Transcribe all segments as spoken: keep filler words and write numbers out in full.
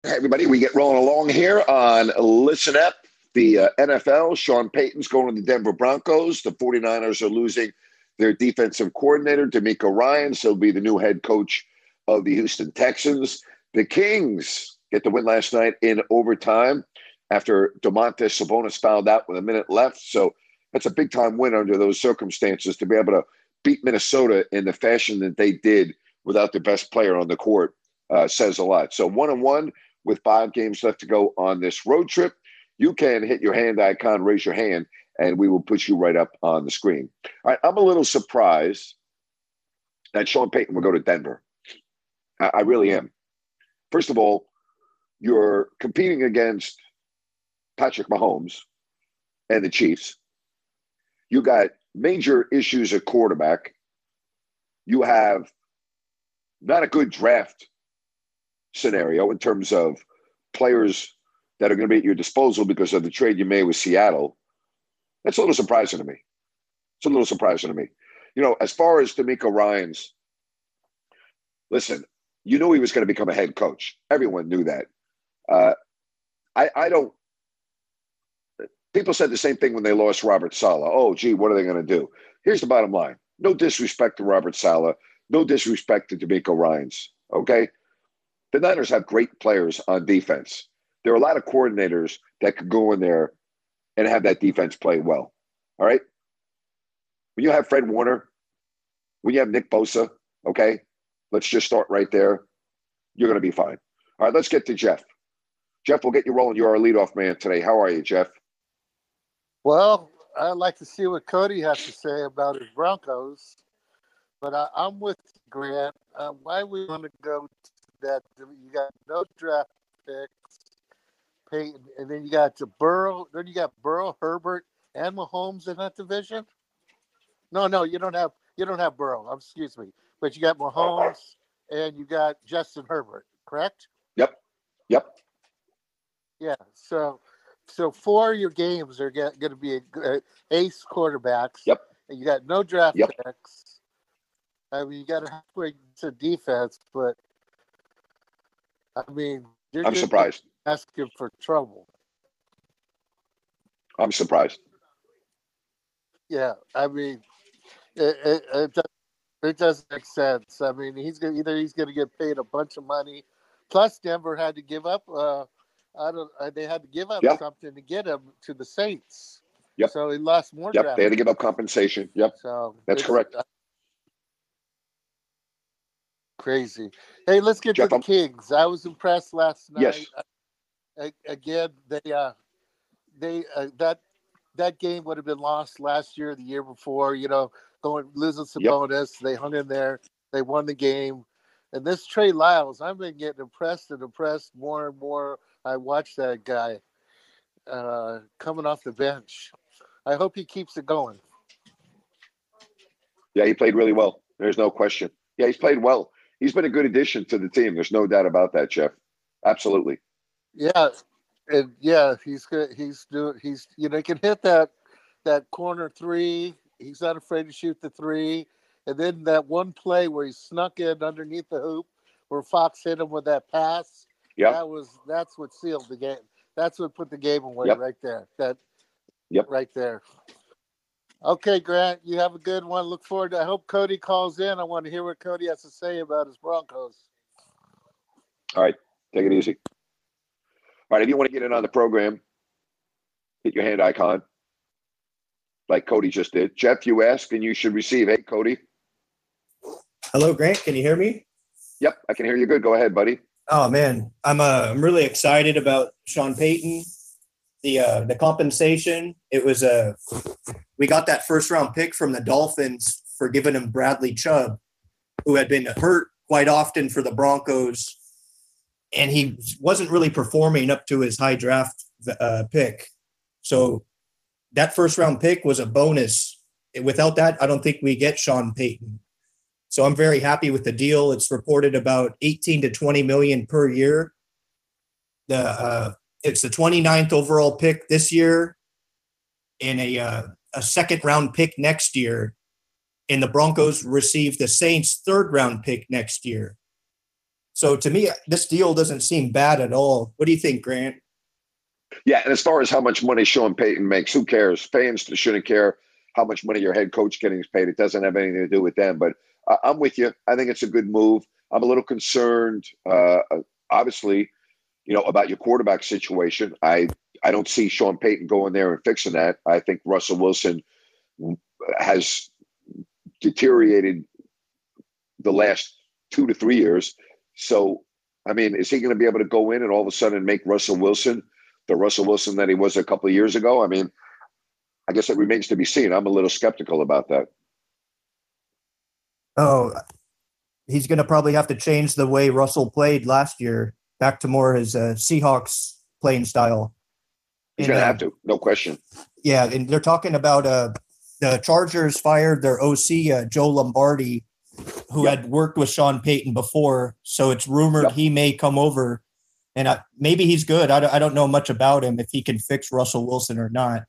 Hey, everybody, we get rolling along here on Listen Up, the uh, N F L. Sean Payton's going to the Denver Broncos. The 49ers are losing their defensive coordinator, D'Amico Ryans. He'll be the new head coach of the Houston Texans. The Kings get the win last night in overtime after Domantas Sabonis fouled out with a minute left. So that's a big-time win under those circumstances to be able to beat Minnesota in the fashion that they did without the best player on the court. Uh, says a lot. So one and one with five games left to go on this road trip. You can hit your hand icon, raise your hand, and we will put you right up on the screen. All right, I'm a little surprised that Sean Payton will go to Denver. I, I really am. First of all, you're competing against Patrick Mahomes and the Chiefs. You got major issues at quarterback. You have not a good draft scenario in terms of players that are going to be at your disposal because of the trade you made with Seattle. That's a little surprising to me. It's a little surprising to me. You know, as far as D'Amico Ryans, listen, you knew he was going to become a head coach. Everyone knew that. Uh, I, I don't – people said the same thing when they lost Robert Saleh. Oh, gee, what are they going to do? Here's the bottom line. No disrespect to Robert Saleh. No disrespect to D'Amico Ryans, okay? The Niners have great players on defense. There are a lot of coordinators that could go in there and have that defense play well. All right? When you have Fred Warner, when you have Nick Bosa, okay, let's just start right there. You're going to be fine. All right, let's get to Jeff. Jeff, we'll get you rolling. You're our leadoff man today. How are you, Jeff? Well, I'd like to see what Cody has to say about his Broncos. But I, I'm with Grant. Uh, why we want to go to that? You got no draft picks, Peyton, and then you got the Burrow. Then you got Burrow, Herbert, and Mahomes in that division. No, no, you don't have you don't have Burrow. Um, excuse me, but you got Mahomes and you got Justin Herbert. Correct? Yep. Yep. Yeah. So, so four of your games are going to be a, a ace quarterbacks. Yep. And you got no draft yep. picks. I mean, you got to halfway to defense, but I mean, you're I'm surprised. Asking for trouble. I'm surprised. Yeah, I mean, it it, it, does, it doesn't make sense. I mean, he's gonna either he's going to get paid a bunch of money, plus Denver had to give up. Uh, I don't. Uh, they had to give up yep. something to get him to the Saints. Yep. So he lost more. Yep. Draft They had to give up compensation. Yep. So that's correct. Uh, Crazy. Hey, let's get Jeff, to the I'm... Kings. I was impressed last night. Yes. I, again, they uh, they uh, that that game would have been lost last year, the year before. You know, going losing Sabonis, yep. They hung in there. They won the game. And this Trey Lyles, I've been getting impressed and impressed more and more. I watch that guy uh, coming off the bench. I hope he keeps it going. Yeah, he played really well. There's no question. Yeah, he's played well. He's been a good addition to the team. There's no doubt about that, Jeff. Absolutely. Yeah, and yeah, he's good. He's doing. He's you know he can hit that that corner three. He's not afraid to shoot the three. And then that one play where he snuck in underneath the hoop, where Fox hit him with that pass. Yeah, that was that's what sealed the game. That's what put the game away yep. right there. That. Yep. Right there. Okay, Grant, you have a good one. Look forward to. I hope Cody calls in. I want to hear what Cody has to say about his Broncos. All right, take it easy. All right, if you want to get in on the program, hit your hand icon, like Cody just did. Jeff, you asked, and you should receive. Hey, Cody. Hello, Grant. Can you hear me? Yep, I can hear you good. Go ahead, buddy. Oh man, I'm uh, I'm really excited about Sean Payton. The uh, the compensation, it was a uh, we got that first round pick from the Dolphins for giving him Bradley Chubb, who had been hurt quite often for the Broncos, and he wasn't really performing up to his high draft uh, pick. So that first round pick was a bonus. Without that, I don't think we get Sean Payton. So I'm very happy with the deal. It's reported about eighteen to twenty million per year. The uh, It's the twenty-ninth overall pick this year and a uh, a second round pick next year. And the Broncos receive the Saints' third round pick next year. So to me, this deal doesn't seem bad at all. What do you think, Grant? Yeah, and as far as how much money Sean Payton makes, who cares? Fans shouldn't care how much money your head coach getting paid. It doesn't have anything to do with them. But uh, I'm with you. I think it's a good move. I'm a little concerned, uh, obviously, you know, about your quarterback situation. I I don't see Sean Payton going there and fixing that. I think Russell Wilson has deteriorated the last two to three years. So, I mean, is he going to be able to go in and all of a sudden make Russell Wilson the Russell Wilson that he was a couple of years ago? I mean, I guess it remains to be seen. I'm a little skeptical about that. Oh, he's going to probably have to change the way Russell played last year back to more his uh, Seahawks playing style. He's going to uh, have to, no question. Yeah, and they're talking about uh, the Chargers fired their O C, uh, Joe Lombardi, who yep. had worked with Sean Payton before. So it's rumored yep. he may come over. And I, maybe he's good. I don't, I don't know much about him, if he can fix Russell Wilson or not.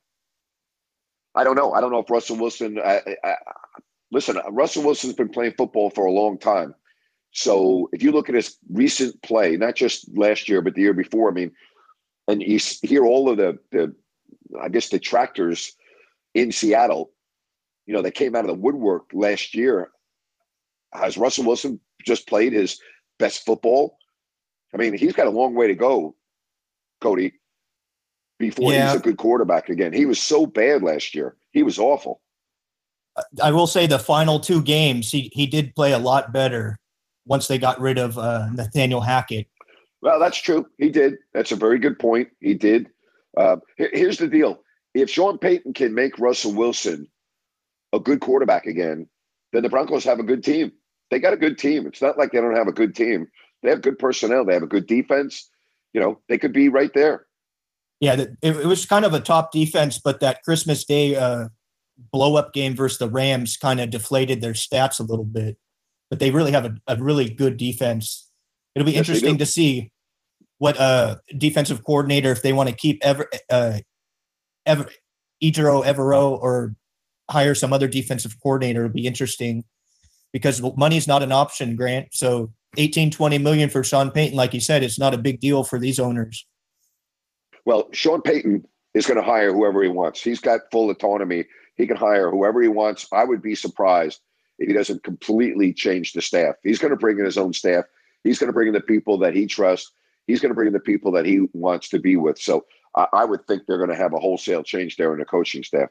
I don't know. I don't know if Russell Wilson I, I, listen, Russell Wilson's been playing football for a long time. So if you look at his recent play, not just last year, but the year before, I mean, and you hear all of the, the I guess, detractors in Seattle, you know, they came out of the woodwork last year. Has Russell Wilson just played his best football? I mean, he's got a long way to go, Cody, before yeah. he's a good quarterback again. He was so bad last year. He was awful. I will say the final two games, he he did play a lot better once they got rid of uh, Nathaniel Hackett. Well, that's true. He did. That's a very good point. He did. Uh, here, here's the deal. If Sean Payton can make Russell Wilson a good quarterback again, then the Broncos have a good team. They got a good team. It's not like they don't have a good team. They have good personnel. They have a good defense. You know, they could be right there. Yeah, it, it was kind of a top defense, but that Christmas Day uh, blow-up game versus the Rams kind of deflated their stats a little bit. But they really have a, a really good defense. It'll be yes, interesting to see what uh, defensive coordinator, if they want to keep Ever, uh, Ever, Ejiro Evero or hire some other defensive coordinator. It'll be interesting because money's not an option, Grant. So eighteen, twenty million for Sean Payton, like you said, it's not a big deal for these owners. Well, Sean Payton is going to hire whoever he wants. He's got full autonomy. He can hire whoever he wants. I would be surprised if he doesn't completely change the staff. He's going to bring in his own staff. He's going to bring in the people that he trusts. He's going to bring in the people that he wants to be with. So I, I would think they're going to have a wholesale change there in the coaching staff.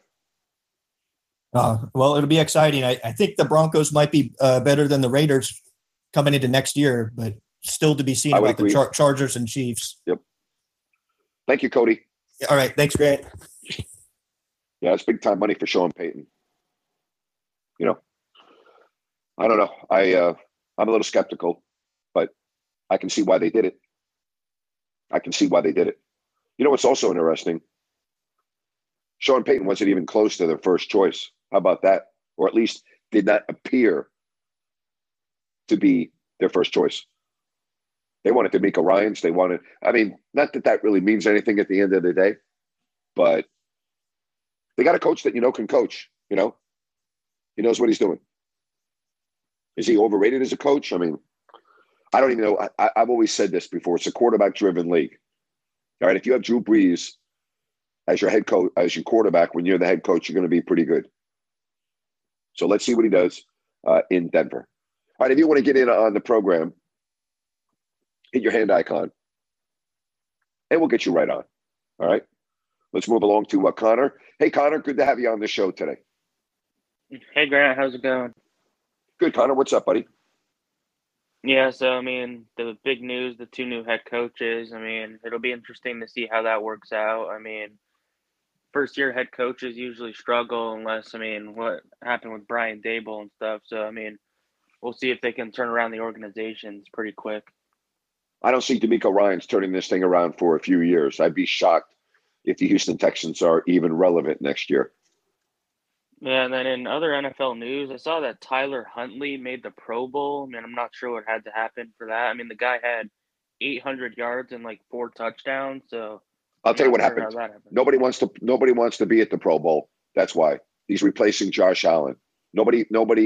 Uh, well, it'll be exciting. I, I think the Broncos might be uh, better than the Raiders coming into next year, but still to be seen about the Char- Chargers and Chiefs. Yep. Thank you, Cody. All right. Thanks, Grant. Yeah, it's big time money for Sean Payton. You know, I don't know. I, uh, I'm a little skeptical, but I can see why they did it. I can see why they did it. You know what's also interesting? Sean Payton wasn't even close to their first choice. How about that? Or at least did not appear to be their first choice. They wanted DeMeco Ryans. They wanted, I mean, not that that really means anything at the end of the day, but they got a coach that you know can coach, you know? He knows what he's doing. Is he overrated as a coach? I mean, I don't even know. I, I've always said this before. It's a quarterback-driven league. All right, if you have Drew Brees as your head coach, as your quarterback, when you're the head coach, you're going to be pretty good. So let's see what he does uh, in Denver. All right, if you want to get in on the program, hit your hand icon, and we'll get you right on. All right? Let's move along to uh, Connor. Hey, Connor, good to have you on the show today. Hey, Grant, how's it going? Good, Connor. What's up, buddy? Yeah, so, I mean, the big news, the two new head coaches, I mean, it'll be interesting to see how that works out. I mean, first-year head coaches usually struggle unless, I mean, what happened with Brian Daboll and stuff. So, I mean, we'll see if they can turn around the organizations pretty quick. I don't see DeMeco Ryans turning this thing around for a few years. I'd be shocked if the Houston Texans are even relevant next year. Yeah, and then in other N F L news, I saw that Tyler Huntley made the Pro Bowl. I mean, I'm not sure what had to happen for that. I mean, the guy had eight hundred yards and like four touchdowns. So I'll I'm tell you what sure happened. happened. Nobody wants to. Nobody wants to be at the Pro Bowl. That's why he's replacing Josh Allen. Nobody. Nobody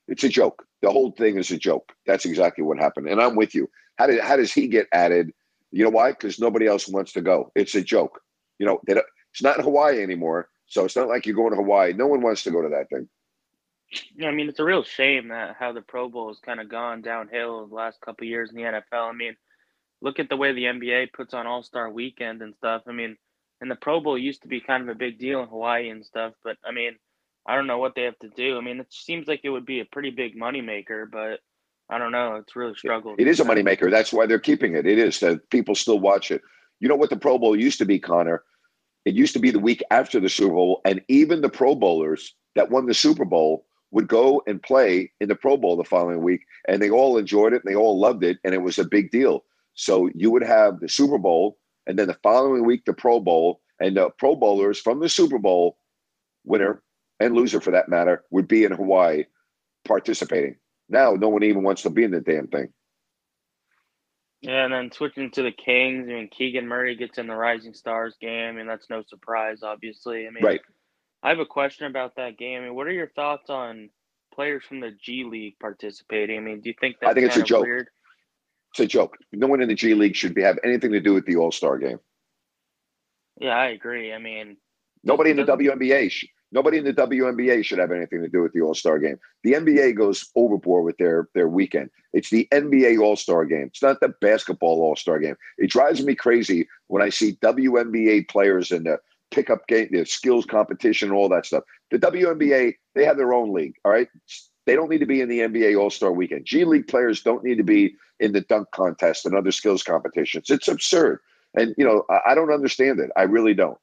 It's a joke. The whole thing is a joke. That's exactly what happened. And I'm with you. How did how does he get added? You know why? Because nobody else wants to go. It's a joke. You know, they don't, it's not in Hawaii anymore. So it's not like you're going to Hawaii. No one wants to go to that thing. Yeah, I mean, it's a real shame that how the Pro Bowl has kind of gone downhill the last couple of years in the N F L. I mean, look at the way the N B A puts on All-Star Weekend and stuff. I mean, and the Pro Bowl used to be kind of a big deal in Hawaii and stuff, but I mean, I don't know what they have to do. I mean, it seems like it would be a pretty big moneymaker, but I don't know. It's really struggled. It is a moneymaker. That's why they're keeping it. It is that people still watch it. You know what the Pro Bowl used to be, Connor? It used to be the week after the Super Bowl, and even the Pro Bowlers that won the Super Bowl would go and play in the Pro Bowl the following week, and they all enjoyed it, and they all loved it, and it was a big deal. So you would have the Super Bowl, and then the following week, the Pro Bowl, and the Pro Bowlers from the Super Bowl winner and loser, for that matter, would be in Hawaii participating. Now, no one even wants to be in the damn thing. Yeah, and then switching to the Kings, I mean, Keegan Murray gets in the Rising Stars game. I mean, that's no surprise, obviously. I mean, right. I have a question about that game. I mean, what are your thoughts on players from the G League participating? I mean, do you think that's I think it's kind a of joke. weird? It's a joke. No one in the G League should be, have anything to do with the All-Star game. Yeah, I agree. I mean, nobody in the doesn't- W N B A sh- nobody in the W N B A should have anything to do with the All-Star game. The N B A goes overboard with their their weekend. It's the N B A All-Star game. It's not the basketball All-Star game. It drives me crazy when I see W N B A players in the pickup game, the skills competition, all that stuff. The W N B A, they have their own league, all right? They don't need to be in the N B A All-Star weekend. G League players don't need to be in the dunk contest and other skills competitions. It's absurd. And, you know, I, I don't understand it. I really don't.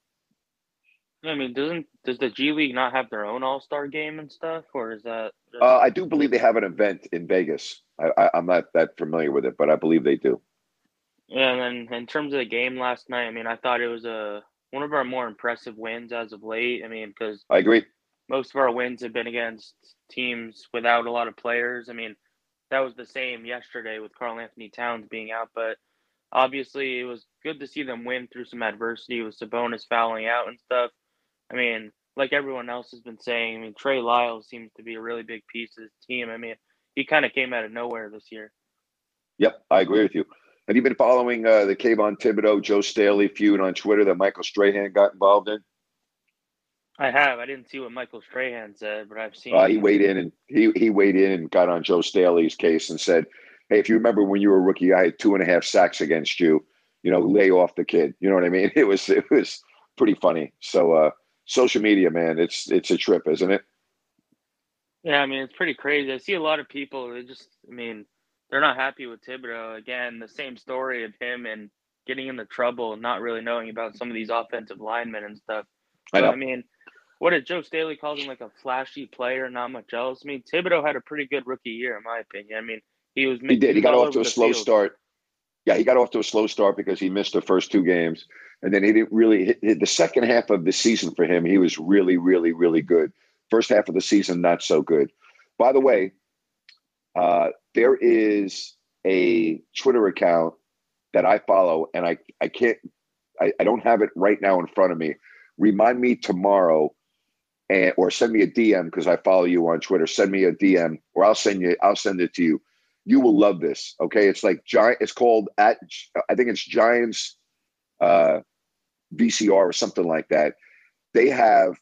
I mean, doesn't does the G League not have their own All Star game and stuff, or is that? Uh, I do believe they have an event in Vegas. I, I, I'm not that familiar with it, but I believe they do. Yeah, and then in terms of the game last night, I mean, I thought it was a one of our more impressive wins as of late. I mean, because I agree. most of our wins have been against teams without a lot of players. I mean, that was the same yesterday with Karl Anthony Towns being out, but obviously it was good to see them win through some adversity with Sabonis fouling out and stuff. I mean, like everyone else has been saying, I mean, Trey Lyles seems to be a really big piece of this team. I mean, he kind of came out of nowhere this year. Yep, I agree with you. Have you been following uh, the Kayvon Thibodeau, Joe Staley feud on Twitter that Michael Strahan got involved in? I have. I didn't see what Michael Strahan said, but I've seen. Uh, he weighed in and he he weighed in and got on Joe Staley's case and said, "Hey, if you remember when you were a rookie, I had two and a half sacks against you. You know, lay off the kid." You know what I mean? It was it was pretty funny. So. uh Social media, man, it's it's a trip, isn't it? Yeah, I mean, it's pretty crazy. I see a lot of people, they just, I mean, they're not happy with Thibodeau. Again, the same story of him and getting into trouble and not really knowing about some of these offensive linemen and stuff. But, I know. I mean, what did Joe Staley calls him, like a flashy player, not much else? I mean, Thibodeau had a pretty good rookie year, in my opinion. I mean, he was He did. He got off to a slow field. start. Yeah, he got off to a slow start because he missed the first two games. And then he didn't really hit, hit the second half of the season for him. He was really, really, really good. First half of the season, not so good. By the way, uh, there is a Twitter account that I follow, and I, I can't, I, I don't have it right now in front of me. Remind me tomorrow, and or send me a D M because I follow you on Twitter. Send me a D M, or I'll send you. I'll send it to you. You will love this. Okay, it's like giant. It's called at. I think it's Giants uh, V C R or something like that. They have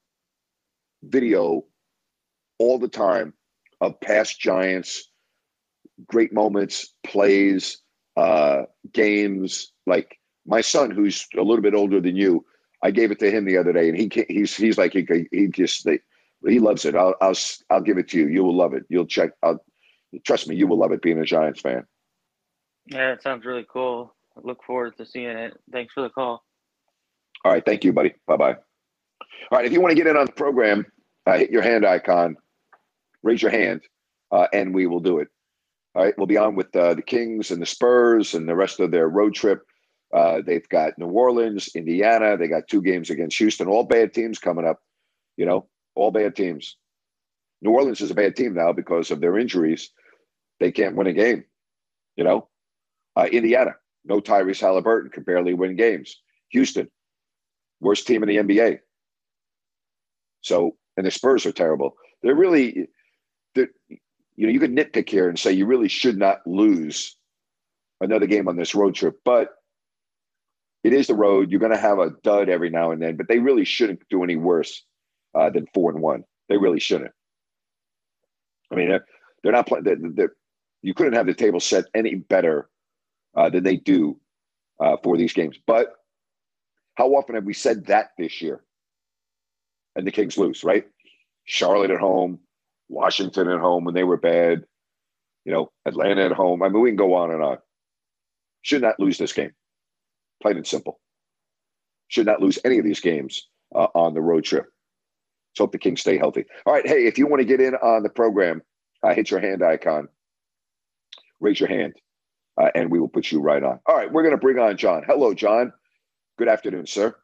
video all the time of past Giants, great moments, plays, uh, games. Like my son, who's a little bit older than you, I gave it to him the other day, and he he's he's like he he just he loves it. I'll I'll I'll give it to you. You will love it. You'll check. I'll, trust me, you will love it. Being a Giants fan. Yeah, it sounds really cool. I look forward to seeing it. Thanks for the call. All right, thank you, buddy. Bye bye. All right, if you want to get in on the program, uh, hit your hand icon, raise your hand, uh, and we will do it. All right, we'll be on with uh, the Kings and the Spurs and the rest of their road trip. Uh, they've got New Orleans, Indiana. They got two games against Houston. All bad teams coming up. You know, all bad teams. New Orleans is a bad team now because of their injuries. They can't win a game. You know, uh, Indiana, no Tyrese Halliburton, can barely win games. Houston, worst team in the N B A. So, and the Spurs are terrible. They're really, there, you know, you could nitpick here and say you really should not lose another game on this road trip, but it is the road. You're going to have a dud every now and then, but they really shouldn't do any worse uh, than four and one. They really shouldn't. I mean, they're, they're not playing. They're, they're, you couldn't have the table set any better uh, than they do uh, for these games. But how often have we said that this year? And the Kings lose, right? Charlotte at home, Washington at home when they were bad, you know, Atlanta at home. I mean, we can go on and on. Should not lose this game. Plain and simple. Should not lose any of these games uh, on the road trip. Let's hope the Kings stay healthy. All right, hey, if you want to get in on the program, uh, hit your hand icon. Raise your hand, uh, and we will put you right on. All right, we're going to bring on John. Hello, John. Good afternoon, sir.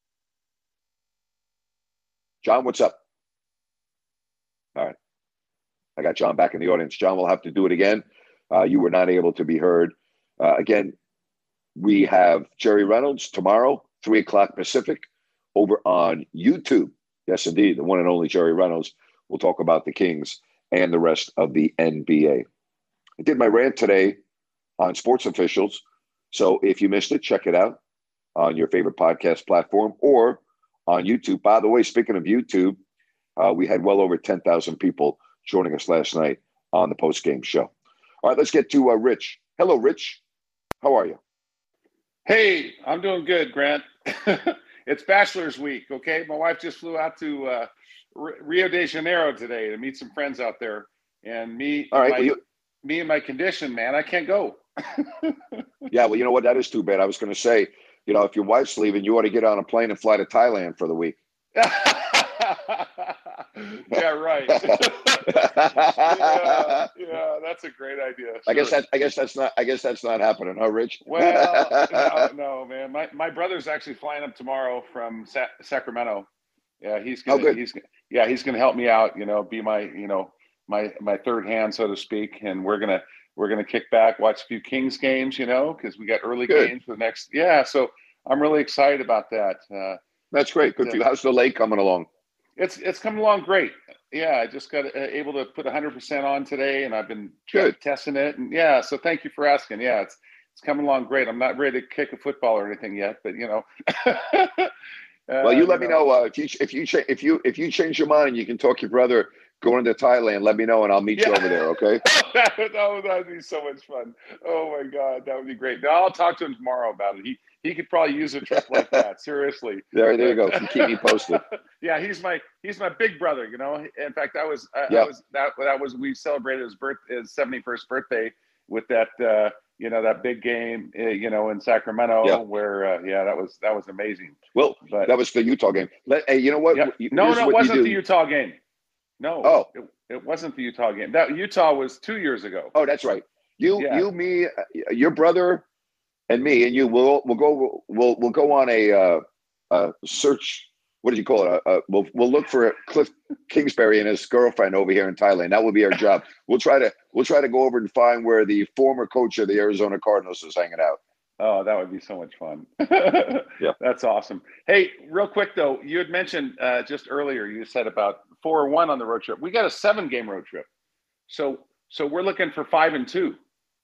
John, what's up? All right. I got John back in the audience. John will have to do it again. Uh, you were not able to be heard. Uh, again, we have Jerry Reynolds tomorrow, three o'clock Pacific, over on YouTube. Yes, indeed, the one and only Jerry Reynolds. We'll talk about the Kings and the rest of the N B A. I did my rant today on sports officials. So if you missed it, check it out on your favorite podcast platform or on YouTube. By the way, speaking of YouTube, uh, we had well over ten thousand people joining us last night on the post-game show. All right, let's get to uh, Rich. Hello, Rich. How are you? Hey, I'm doing good, Grant. It's Bachelor's Week, okay? My wife just flew out to uh, R- Rio de Janeiro today to meet some friends out there. And me, All right, my, well, you... me and my condition, man, I can't go. Yeah, well, you know what? That is too bad. I was going to say, you know, if your wife's leaving, you ought to get on a plane and fly to Thailand for the week. Yeah, right. yeah, yeah, that's a great idea. Sure. I guess that I guess that's not I guess that's not happening, huh, Rich? Well, no, no, man. My my brother's actually flying up tomorrow from Sa- Sacramento. Yeah, he's gonna. Oh, good. He's yeah, he's gonna help me out. You know, be my you know my my third hand, so to speak. And we're gonna we're gonna kick back, watch a few Kings games. You know, because we got early Good. games for the next. Yeah, so I'm really excited about that. Uh, That's great. Good for you. How's the lake coming along? It's it's coming along great. Yeah, I just got uh, able to put one hundred percent on today, and I've been Good. testing it. And yeah, so thank you for asking. Yeah, it's it's coming along great. I'm not ready to kick a football or anything yet, but you know. uh, well, you let you me know, know uh, if you if you cha- if you if you change your mind, you can talk your brother going to Thailand. Let me know, and I'll meet yeah. you over there. Okay. that, would, that would that would be so much fun. Oh my God, that would be great. Now, I'll talk to him tomorrow about it. He he could probably use a trip like that. Seriously. There, there you go. You keep me posted. Yeah, he's my he's my big brother. You know. In fact, I was I, yep. I was that that was we celebrated his birth his seventy-first birthday with that uh, you know that big game uh, you know in Sacramento yep. where uh, yeah that was that was amazing. Well, but, that was the Utah game. Let, hey, you know what? Yep. No, no, it wasn't the Utah game. No. Oh, it, it wasn't the Utah game. That Utah was two years ago. Oh, that's right. You, yeah. you, me, your brother, and me, and you. We'll we'll go we'll we'll go on a uh, uh, search. What did you call it? Uh, uh, we'll we'll look for Cliff Kingsbury and his girlfriend over here in Thailand. That will be our job. We'll try to we'll try to go over and find where the former coach of the Arizona Cardinals is hanging out. Oh, that would be so much fun. Yeah, that's awesome. Hey, real quick though, you had mentioned uh, just earlier. You said about four and one on the road trip. We got a seven game road trip, so so we're looking for five and two.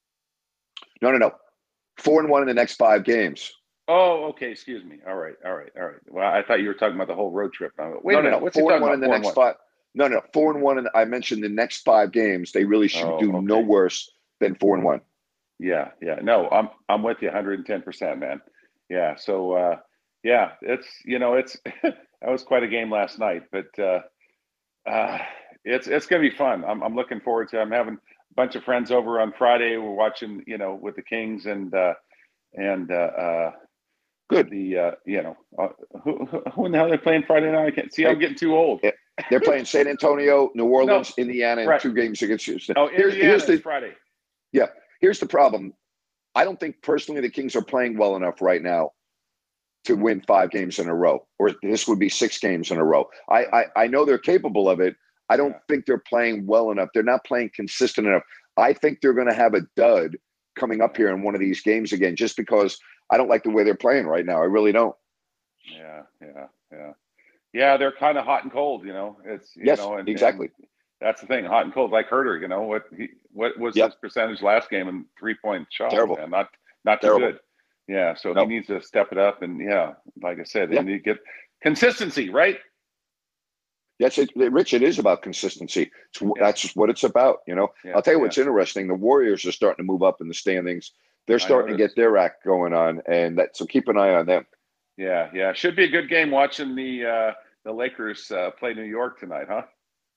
No, no, no, four and one in the next five games. Oh, okay. Excuse me. All right, all right, all right. Well, I thought you were talking about the whole road trip. Wait no, a minute. No, no. What's four and one about? in the next five. No, no, four and one. And I mentioned the next five games. They really should oh, do okay. no worse than four and one. Yeah, yeah. No, I'm I'm with you one hundred ten percent, man. Yeah. So uh, yeah, it's you know it's that was quite a game last night, but uh, uh, it's it's gonna be fun. I'm I'm looking forward to it. I'm having a bunch of friends over on Friday. We're watching you know with the Kings and uh, and uh, uh, good. The uh, you know uh, who, who who in the hell are they playing Friday night? I can't see. I'm getting too old. They're playing San Antonio, New Orleans, no, Indiana, and right. two games against Houston. Oh, Indiana here's the, Friday. Yeah. Here's the problem. I don't think personally the Kings are playing well enough right now to win five games in a row, or this would be six games in a row. I I, I know they're capable of it. I don't yeah. think they're playing well enough. They're not playing consistent enough. I think they're going to have a dud coming up here in one of these games again, just because I don't like the way they're playing right now. I really don't. Yeah, yeah, yeah. Yeah, they're kind of hot and cold, you know. It's you yes, know, and, exactly. And, That's the thing, hot and cold, like Herter. You know what? He what was Yep. his percentage last game in three point shots? Terrible. Man? Not not too Terrible. good. Yeah, so Nope. he needs to step it up, and yeah, like I said, Yep. they need to get consistency, right? That's it, Rich. It is about consistency. It's, Yeah. That's what it's about. You know, Yeah, I'll tell you yeah. what's interesting. The Warriors are starting to move up in the standings. They're I starting to noticed. get their act going on, and that so keep an eye on them. Yeah, yeah, should be a good game watching the uh, the Lakers uh, play New York tonight, huh?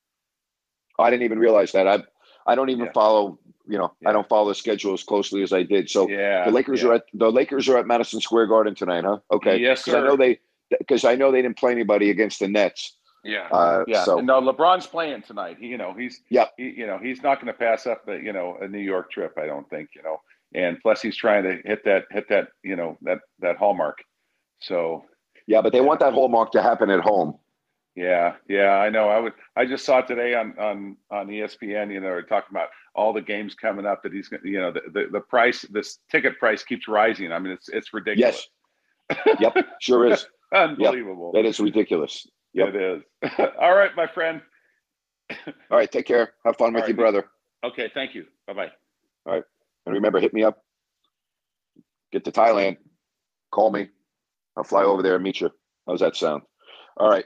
I didn't even realize that. I I don't even Yeah. follow. You know, Yeah. I don't follow the schedule as closely as I did. So Yeah, the Lakers yeah. are at the Lakers are at Madison Square Garden tonight, huh? Okay. Yes, Because I sir. know they because I know they didn't play anybody against the Nets. Yeah, Uh, yeah. so- No, LeBron's playing tonight. He, you know, he's Yep. he, you know, he's not going to pass up the, you know, a New York trip. I don't think, you know, and plus he's trying to hit that hit that you know that that hallmark. So Yeah, but they want that hallmark to happen at home. yeah, yeah, I know. I would. I just saw today on on on E S P N. You know, they're talking about all the games coming up that he's going. You know, the, the the price, this ticket price keeps rising. I mean, it's it's ridiculous. Yes. Yep. Sure is. Unbelievable. That is ridiculous. Yep. It is. All right, my friend. All right. Take care. Have fun with All your right. brother. Okay, thank you. Bye bye. And remember, hit me up. Get to Thailand. Call me. I'll fly over there and meet you. How's that sound? All right.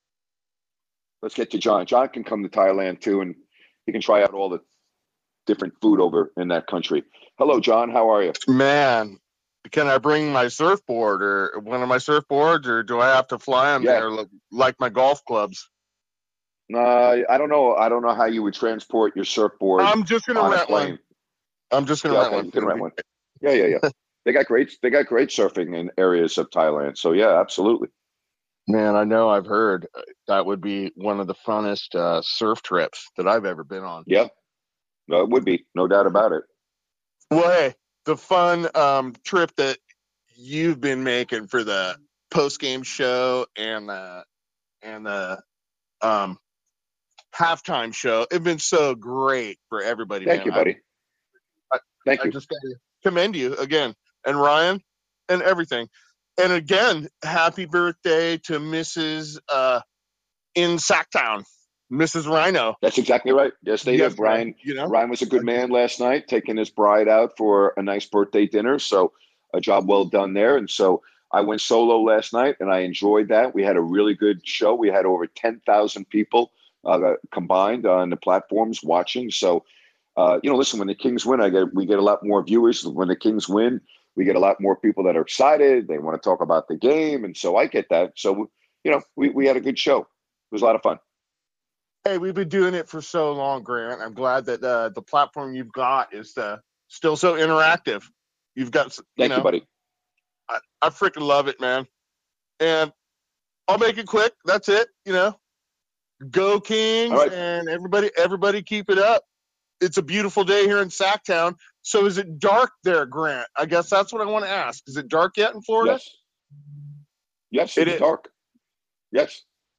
Let's get to John. John can come to Thailand too, and he can try out all the different food over in that country. Hello, John. How are you? Man, can I bring my surfboard or one of my surfboards, or do I have to fly them Yeah. there like, like my golf clubs? Uh, I don't know. I don't know how you would transport your surfboard I'm just gonna on a rent plane. one. I'm just gonna Yeah, rent okay, one. you can rent one. Yeah, yeah, yeah. They got great. They got great surfing in areas of Thailand. So yeah, absolutely. Man, I know. I've heard uh, that would be one of the funnest uh, surf trips that I've ever been on. Yeah, no, it would be, no doubt about it. Well, hey, the fun um, trip that you've been making for the post game show and the and the um, halftime show, it's been so great for everybody. Thank man. you, buddy. I- Thank I you. just got to commend you again, and Ryan, and everything. And again, happy birthday to Missus Uh, in Sacktown, Missus Rhino. That's exactly right. Yes, they Yes, did. Brian. man, you know? Ryan was a good man last night, taking his bride out for a nice birthday dinner. So a job well done there. And so I went solo last night, and I enjoyed that. We had a really good show. We had over ten thousand people uh, combined on the platforms watching. So, uh, you know, listen, when the Kings win, I get we get a lot more viewers. When the Kings win, we get a lot more people that are excited. They want to talk about the game. And so I get that. So, you know, we, we had a good show. It was a lot of fun. Hey, we've been doing it for so long, Grant. I'm glad that uh, the platform you've got is uh, still so interactive. You've got, you Thank know, you, buddy. I, I freaking love it, man. And I'll make it quick. That's it. You know, go Kings, All right. and everybody, everybody keep it up. It's a beautiful day here in Sacktown. So is it dark there, Grant? I guess that's what I want to ask. Is it dark yet in Florida? Yes. Yes, It it's is. dark. Yes.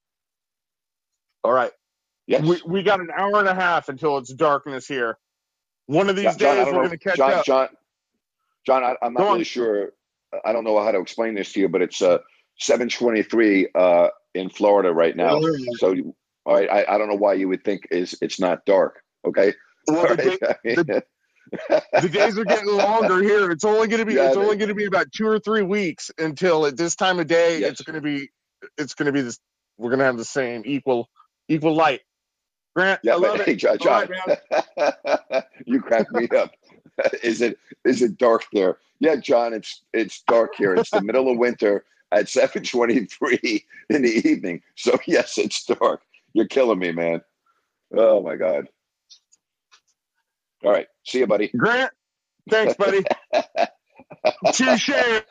All right. Yes. We, we got an hour and a half until it's darkness here. One of these John, John, I days don't we're know- going to catch John, up. John, John, I, I'm not Go on. really sure. I don't know how to explain this to you, but it's uh, seven twenty-three uh, in Florida right now. Oh. So, you- all right, I, I don't know why you would think is it's not dark. Okay. Well, All the, right? day, I mean- the days are getting longer here. It's only going to be Yeah, it's they- only going to be about two or three weeks until at this time of day Yes. it's going to be it's going to be this. We're going to have the same equal equal light. Grant, Yeah, I love but it. hey, John, All right, John you crack me up. Is it is it dark there? Yeah, John, it's it's dark here. It's the middle of winter at seven twenty-three in the evening. So yes, it's dark. You're killing me, man. Oh my God. All right. See you, buddy. Grant, thanks, buddy. Touche.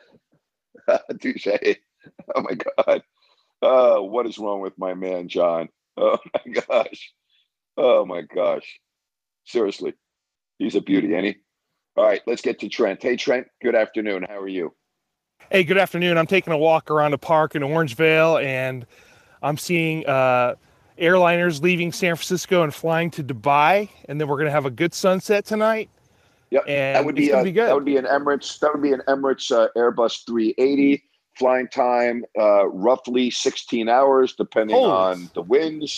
Touche. Oh my God. Oh, what is wrong with my man, John? Oh my gosh. Oh my gosh. Seriously. He's a beauty, ain't he? All right, let's get to Trent. Hey, Trent, good afternoon. How are you? Hey, good afternoon. I'm taking a walk around a park in Orangevale, and I'm seeing uh, airliners leaving San Francisco and flying to Dubai, and then we're going to have a good sunset tonight. Yep, And that would be, it's gonna uh, be good. That would be an Emirates. That would be an Emirates uh, Airbus three eighty flying time, uh, roughly sixteen hours, depending Holy. on the winds.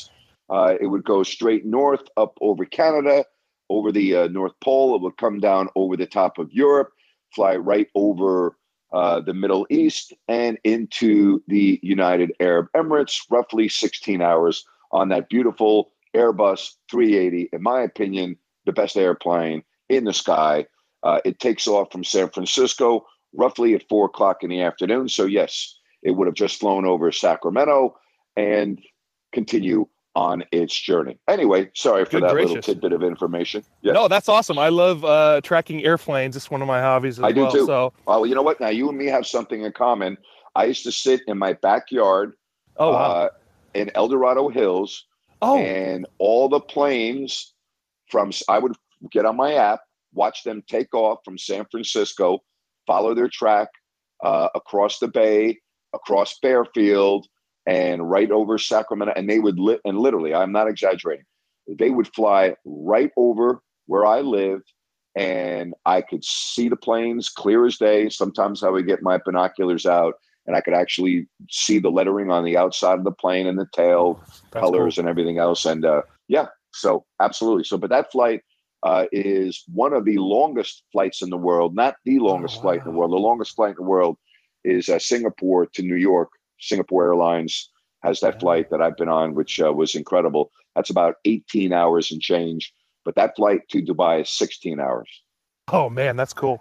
Uh, it would go straight north up over Canada, over the uh, North Pole. It would come down over the top of Europe, fly right over uh, the Middle East and into the United Arab Emirates, roughly sixteen hours on that beautiful Airbus three eighty, in my opinion, the best airplane in the sky. Uh, it takes off from San Francisco roughly at four o'clock in the afternoon. So, yes, it would have just flown over Sacramento and continue on its journey. Anyway, sorry for Good that gracious. little tidbit of information. Yes. No, that's awesome. I love uh, tracking airplanes. It's one of my hobbies as I do well. too. So, Well, you know what? Now you and me have something in common. I used to sit in my backyard oh wow. uh, in El Dorado Hills, oh, and all the planes from, I would get on my app, watch them take off from San Francisco, follow their track uh, across the bay, across Fairfield, and right over Sacramento. And they would, li- and literally, I'm not exaggerating, they would fly right over where I lived, and I could see the planes clear as day. Sometimes I would get my binoculars out, and I could actually see the lettering on the outside of the plane and the tail that's colors cool. and everything else. And uh, yeah, so absolutely. So, but that flight uh, is one of the longest flights in the world, not the longest Oh, flight in the wow. world. The longest flight in the world is uh, Singapore to New York. Singapore Airlines has that Yeah. flight that I've been on, which uh, was incredible. That's about eighteen hours and change. But that flight to Dubai is sixteen hours. Oh man, that's cool.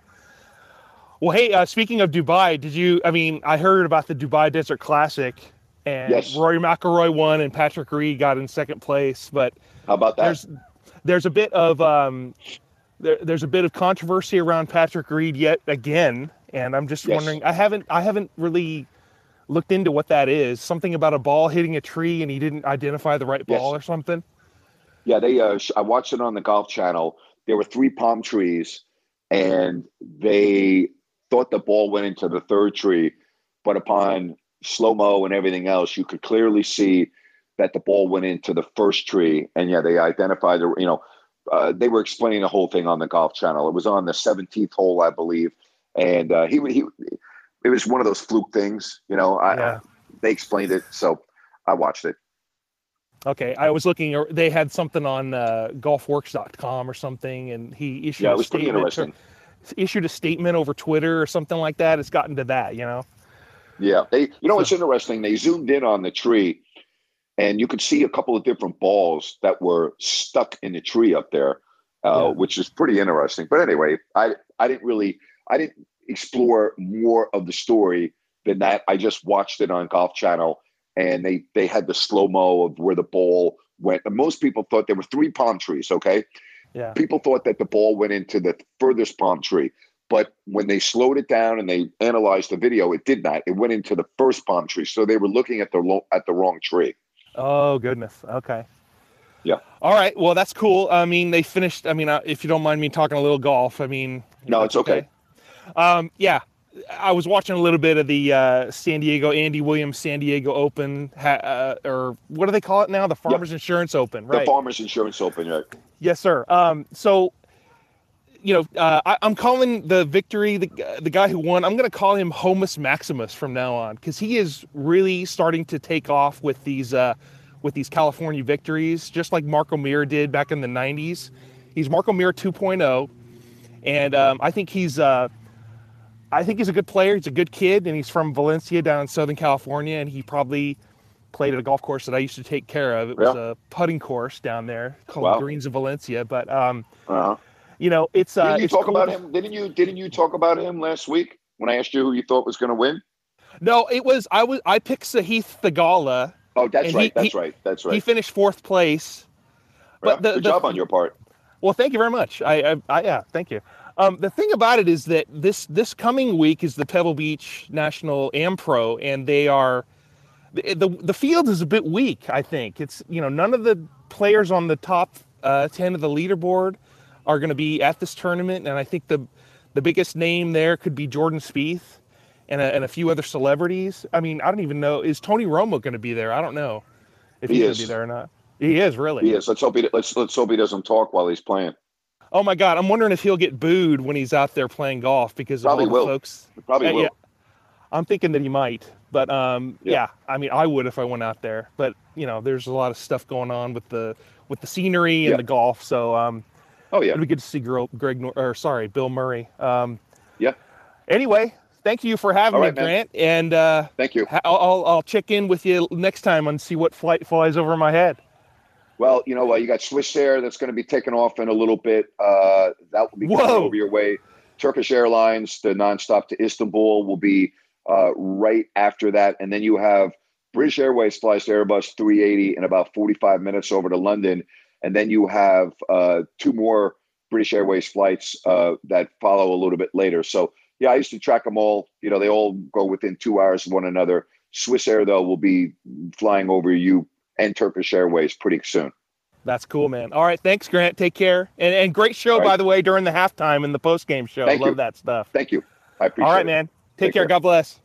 Well, hey, uh, speaking of Dubai, did you? I mean, I heard about the Dubai Desert Classic, and Yes. Rory McIlroy won, and Patrick Reed got in second place. But How about that? there's there's a bit of um, there, there's a bit of controversy around Patrick Reed yet again, and I'm just Yes. wondering. I haven't I haven't really looked into what that is. Something about a ball hitting a tree, and he didn't identify the right Yes. ball or something. Yeah, they. Uh, I watched it on the Golf Channel. There were three palm trees, and they thought the ball went into the third tree, but upon slow-mo and everything else, you could clearly see that the ball went into the first tree. And yeah, they identified the. You know, uh, they were explaining the whole thing on the Golf Channel. It was on the seventeenth hole, I believe, and uh, he he. It was one of those fluke things, you know. I, Yeah. they explained it, so I watched it. Okay, I was looking. or They had something on uh, golfworks dot com or something, and he issued Yeah, it a was pretty statement. interesting. Issued a statement over Twitter or something like that. It's gotten to that, you know. Yeah, they. You know what's interesting? They zoomed in on the tree, and you could see a couple of different balls that were stuck in the tree up there, uh, Yeah. which is pretty interesting. But anyway, I I didn't really I didn't explore more of the story than that. I just watched it on Golf Channel, and they they had the slow mo of where the ball went. And most people thought there were three palm trees. Okay, Yeah. people thought that the ball went into the furthest palm tree, but when they slowed it down and they analyzed the video, it did not. It went into the first palm tree. So they were looking at the lo- at the wrong tree. Oh goodness. Okay. Yeah. All right. Well, that's cool. I mean, they finished. I mean, uh, if you don't mind me talking a little golf, I mean. No, it's okay. Um, yeah, I was watching a little bit of the uh, San Diego Andy Williams San Diego Open, ha- uh, or what do they call it now? The Farmers Insurance Open, right? The Farmers Insurance Open, right? Yes, sir. Um, so, you know, uh, I, I'm calling the victory the the guy who won. I'm going to call him Homus Maximus from now on, because he is really starting to take off with these uh, with these California victories, just like Marco Mir did back in the nineties. He's Marco Mir two point oh, and um, I think he's. Uh, I think he's a good player. He's a good kid, and he's from Valencia down in Southern California, and he probably played at a golf course that I used to take care of. It was Yeah. a putting course down there called Wow. Greens of Valencia. But, um, Uh-huh. you know, it's... Uh, Didn't you it's talk cool. about him? Didn't you? Didn't you talk about him last week when I asked you who you thought was going to win? No, it was... I was. I picked Sahith Thagala. Oh, that's And right. he- that's he- right. That's right. He finished fourth place. But Yeah, the, good the, job on your part. Well, thank you very much. I, I, I yeah, thank you. Um, the thing about it is that this this coming week is the Pebble Beach National Am Pro, and they are the, the the field is a bit weak. I think it's you know none of the players on the top uh, ten of the leaderboard are going to be at this tournament, and I think the the biggest name there could be Jordan Spieth and a, and a few other celebrities. I mean, I don't even know, is Tony Romo going to be there? I don't know if He he's going is. to be there or not. He is really. He is. Let's hope he let's let's hope he doesn't talk while he's playing. Oh my God, I'm wondering if he'll get booed when he's out there playing golf because of Probably all the will. folks. He probably Yeah, will. yeah. I'm thinking that he might. But um, yeah. yeah, I mean, I would if I went out there. But you know, there's a lot of stuff going on with the with the scenery and yeah. the golf. So um, oh yeah, it'd be good to see Greg or sorry, Bill Murray. Um, yeah. Anyway, thank you for having right, me, Grant. Man. And uh, thank you. I'll, I'll I'll check in with you next time and see what flight flies over my head. Well, you know, uh, you got Swiss Air that's going to be taking off in a little bit. Uh, that will be coming Whoa. over your way. Turkish Airlines, the nonstop to Istanbul, will be uh, right after that. And then you have British Airways flies to Airbus three eighty in about forty-five minutes over to London. And then you have uh, two more British Airways flights uh, that follow a little bit later. So, yeah, I used to track them all. You know, they all go within two hours of one another. Swiss Air, though, will be flying over you and Turkish Airways pretty soon. That's cool, man. All right. Thanks, Grant. Take care. And and great show, right. by the way, during the halftime and the post-game show. Thank Love you. that stuff. Thank you. I appreciate it. All right, man. Take, Take care. care. God bless.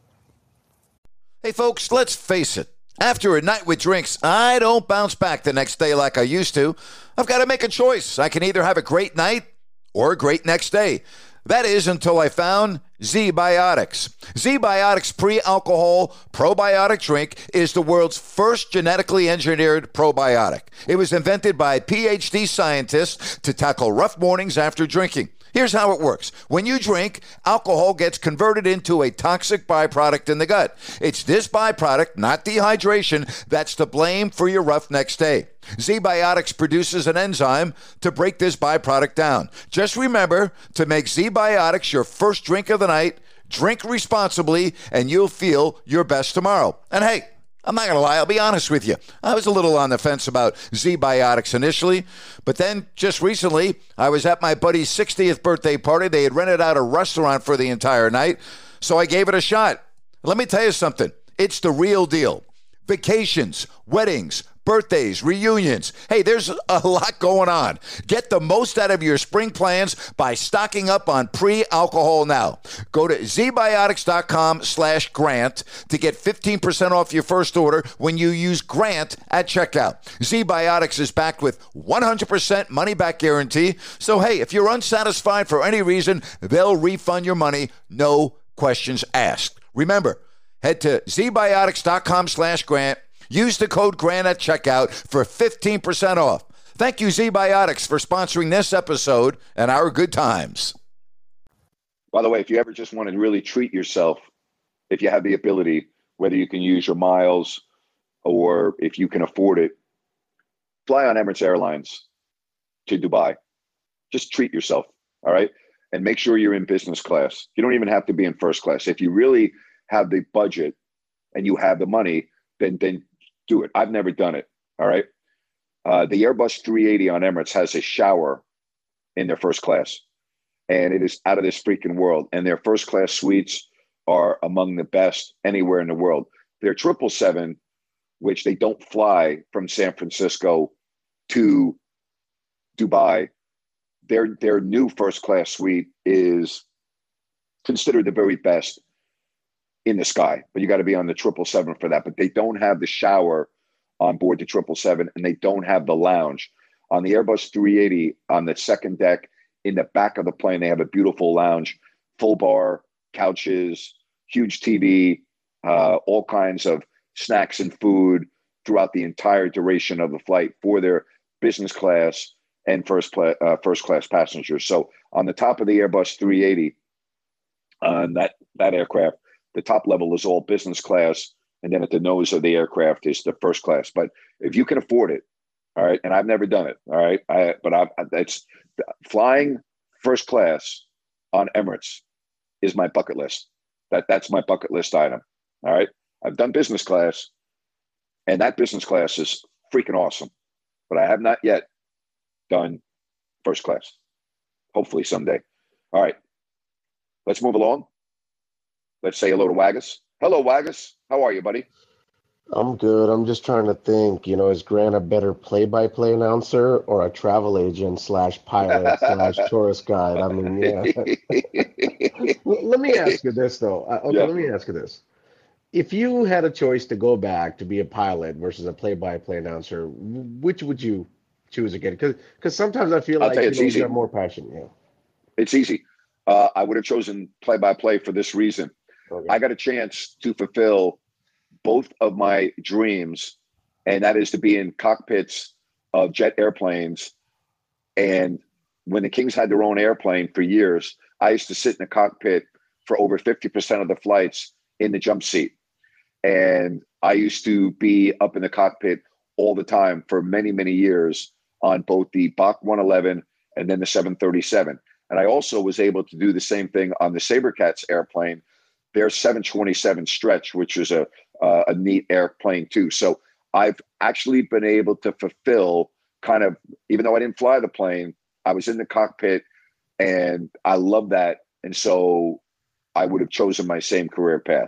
Hey, folks, let's face it. After a night with drinks, I don't bounce back the next day like I used to. I've got to make a choice. I can either have a great night or a great next day. That is until I found Z-Biotics. Z-Biotics pre-alcohol probiotic drink is the world's first genetically engineered probiotic. It was invented by P H D scientists to tackle rough mornings after drinking. Here's how it works. When you drink, alcohol gets converted into a toxic byproduct in the gut. It's this byproduct, not dehydration, that's to blame for your rough next day. Z-Biotics produces an enzyme to break this byproduct down. Just remember to make Z-Biotics your first drink of the night, drink responsibly, and you'll feel your best tomorrow. And hey, I'm not going to lie, I'll be honest with you. I was a little on the fence about Z-Biotics initially, but then just recently, I was at my buddy's sixtieth birthday party. They had rented out a restaurant for the entire night, so I gave it a shot. Let me tell you something. It's the real deal. Vacations, weddings, birthdays, reunions. Hey, there's a lot going on. Get the most out of your spring plans by stocking up on pre-alcohol now. Go to zbiotics.com slash grant to get fifteen percent off your first order when you use grant at checkout. Z-Biotics is backed with one hundred percent money-back guarantee. So, hey, if you're unsatisfied for any reason, they'll refund your money, no questions asked. Remember, head to zbiotics.com slash grant. Use the code GRANT at checkout for fifteen percent off. Thank you, Z-Biotics, for sponsoring this episode and our good times. By the way, if you ever just want to really treat yourself, if you have the ability, whether you can use your miles or if you can afford it, fly on Emirates Airlines to Dubai. Just treat yourself, all right? And make sure you're in business class. You don't even have to be in first class. If you really have the budget and you have the money, then then do it. I've never done it. All right. Uh, the Airbus three eighty on Emirates has a shower in their first class, and it is out of this freaking world. And their first class suites are among the best anywhere in the world. Their triple seven, which they don't fly from San Francisco to Dubai, their their new first class suite is considered the very best in the sky, but you got to be on the triple seven for that. But they don't have the shower on board the triple seven, and they don't have the lounge. On the Airbus three eighty, on the second deck, in the back of the plane, they have a beautiful lounge, full bar, couches, huge T V, uh, all kinds of snacks and food throughout the entire duration of the flight for their business class and first class, uh, first class passengers. So on the top of the Airbus three eighty, on that that aircraft, the top level is all business class, and then at the nose of the aircraft is the first class. But if you can afford it, all right, and I've never done it, all right, I, but I, it's flying first class on Emirates is my bucket list. That that's my bucket list item. All right, I've done business class, and that business class is freaking awesome, but I have not yet done first class. Hopefully someday. All right, let's move along. Let's say hello to Waggis. Hello, Waggis. How are you, buddy? I'm good. I'm just trying to think, you know, is Grant a better play-by-play announcer or a travel agent slash pilot slash tourist guide? I mean, yeah. Let me ask you this, though. Uh, okay, yeah. Let me ask you this. If you had a choice to go back to be a pilot versus a play-by-play announcer, which would you choose again? Because because sometimes I feel I'll like you, you, know, you have more passion. Yeah, it's easy. Uh, I would have chosen play-by-play for this reason. okay. I got a chance to fulfill both of my dreams, and that is to be in cockpits of jet airplanes. And when the Kings had their own airplane for years, I used to sit in the cockpit for over fifty percent of the flights in the jump seat. And I used to be up in the cockpit all the time for many, many years on both the Bach one eleven and then the seven thirty-seven. And I also was able to do the same thing on the Sabercats airplane, their seven twenty-seven stretch, which is a, uh, a neat airplane too. So I've actually been able to fulfill kind of, even though I didn't fly the plane, I was in the cockpit, and I love that. And so I would have chosen my same career path.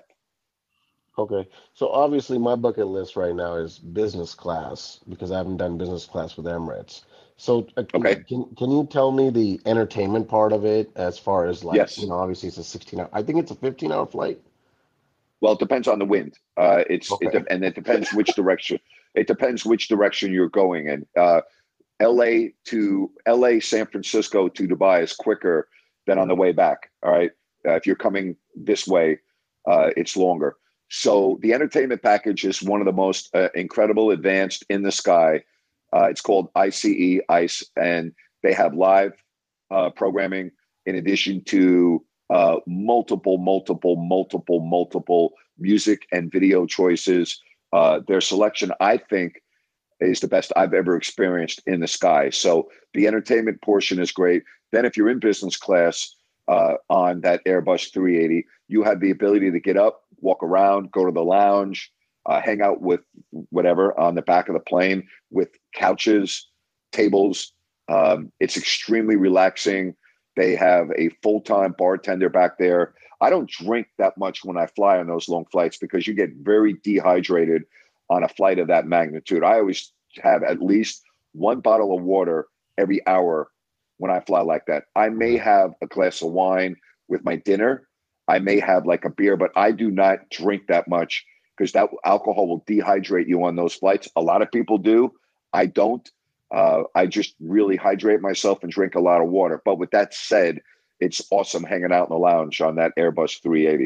Okay. So obviously my bucket list right now is business class because I haven't done business class with Emirates. So uh, can, Okay. can can you tell me the entertainment part of it as far as like, Yes. you know, obviously it's a sixteen hour, I think it's a fifteen hour flight. Well, it depends on the wind. Uh, it's Okay. it de- and it depends which direction. It depends which direction you're going in. Uh, L A to L A, San Francisco to Dubai is quicker than on the way back. All right. Uh, if you're coming this way, uh, it's longer. So the entertainment package is one of the most uh, incredible, advanced in the sky. Uh, it's called I C E, ICE, and they have live uh, programming in addition to uh, multiple, multiple, multiple, multiple music and video choices. Uh, their selection, I think, is the best I've ever experienced in the sky. So the entertainment portion is great. Then if you're in business class uh, on that Airbus three eighty, you have the ability to get up, walk around, go to the lounge, uh, hang out with whatever on the back of the plane with couches, tables. Um, it's extremely relaxing. They have a full-time bartender back there. I don't drink that much when I fly on those long flights because you get very dehydrated on a flight of that magnitude. I always have at least one bottle of water every hour when I fly like that. I may have a glass of wine with my dinner. I may have like a beer, but I do not drink that much because that alcohol will dehydrate you on those flights. A lot of people do. I don't. Uh, I just really hydrate myself and drink a lot of water. But with that said, it's awesome hanging out in the lounge on that Airbus three eighty.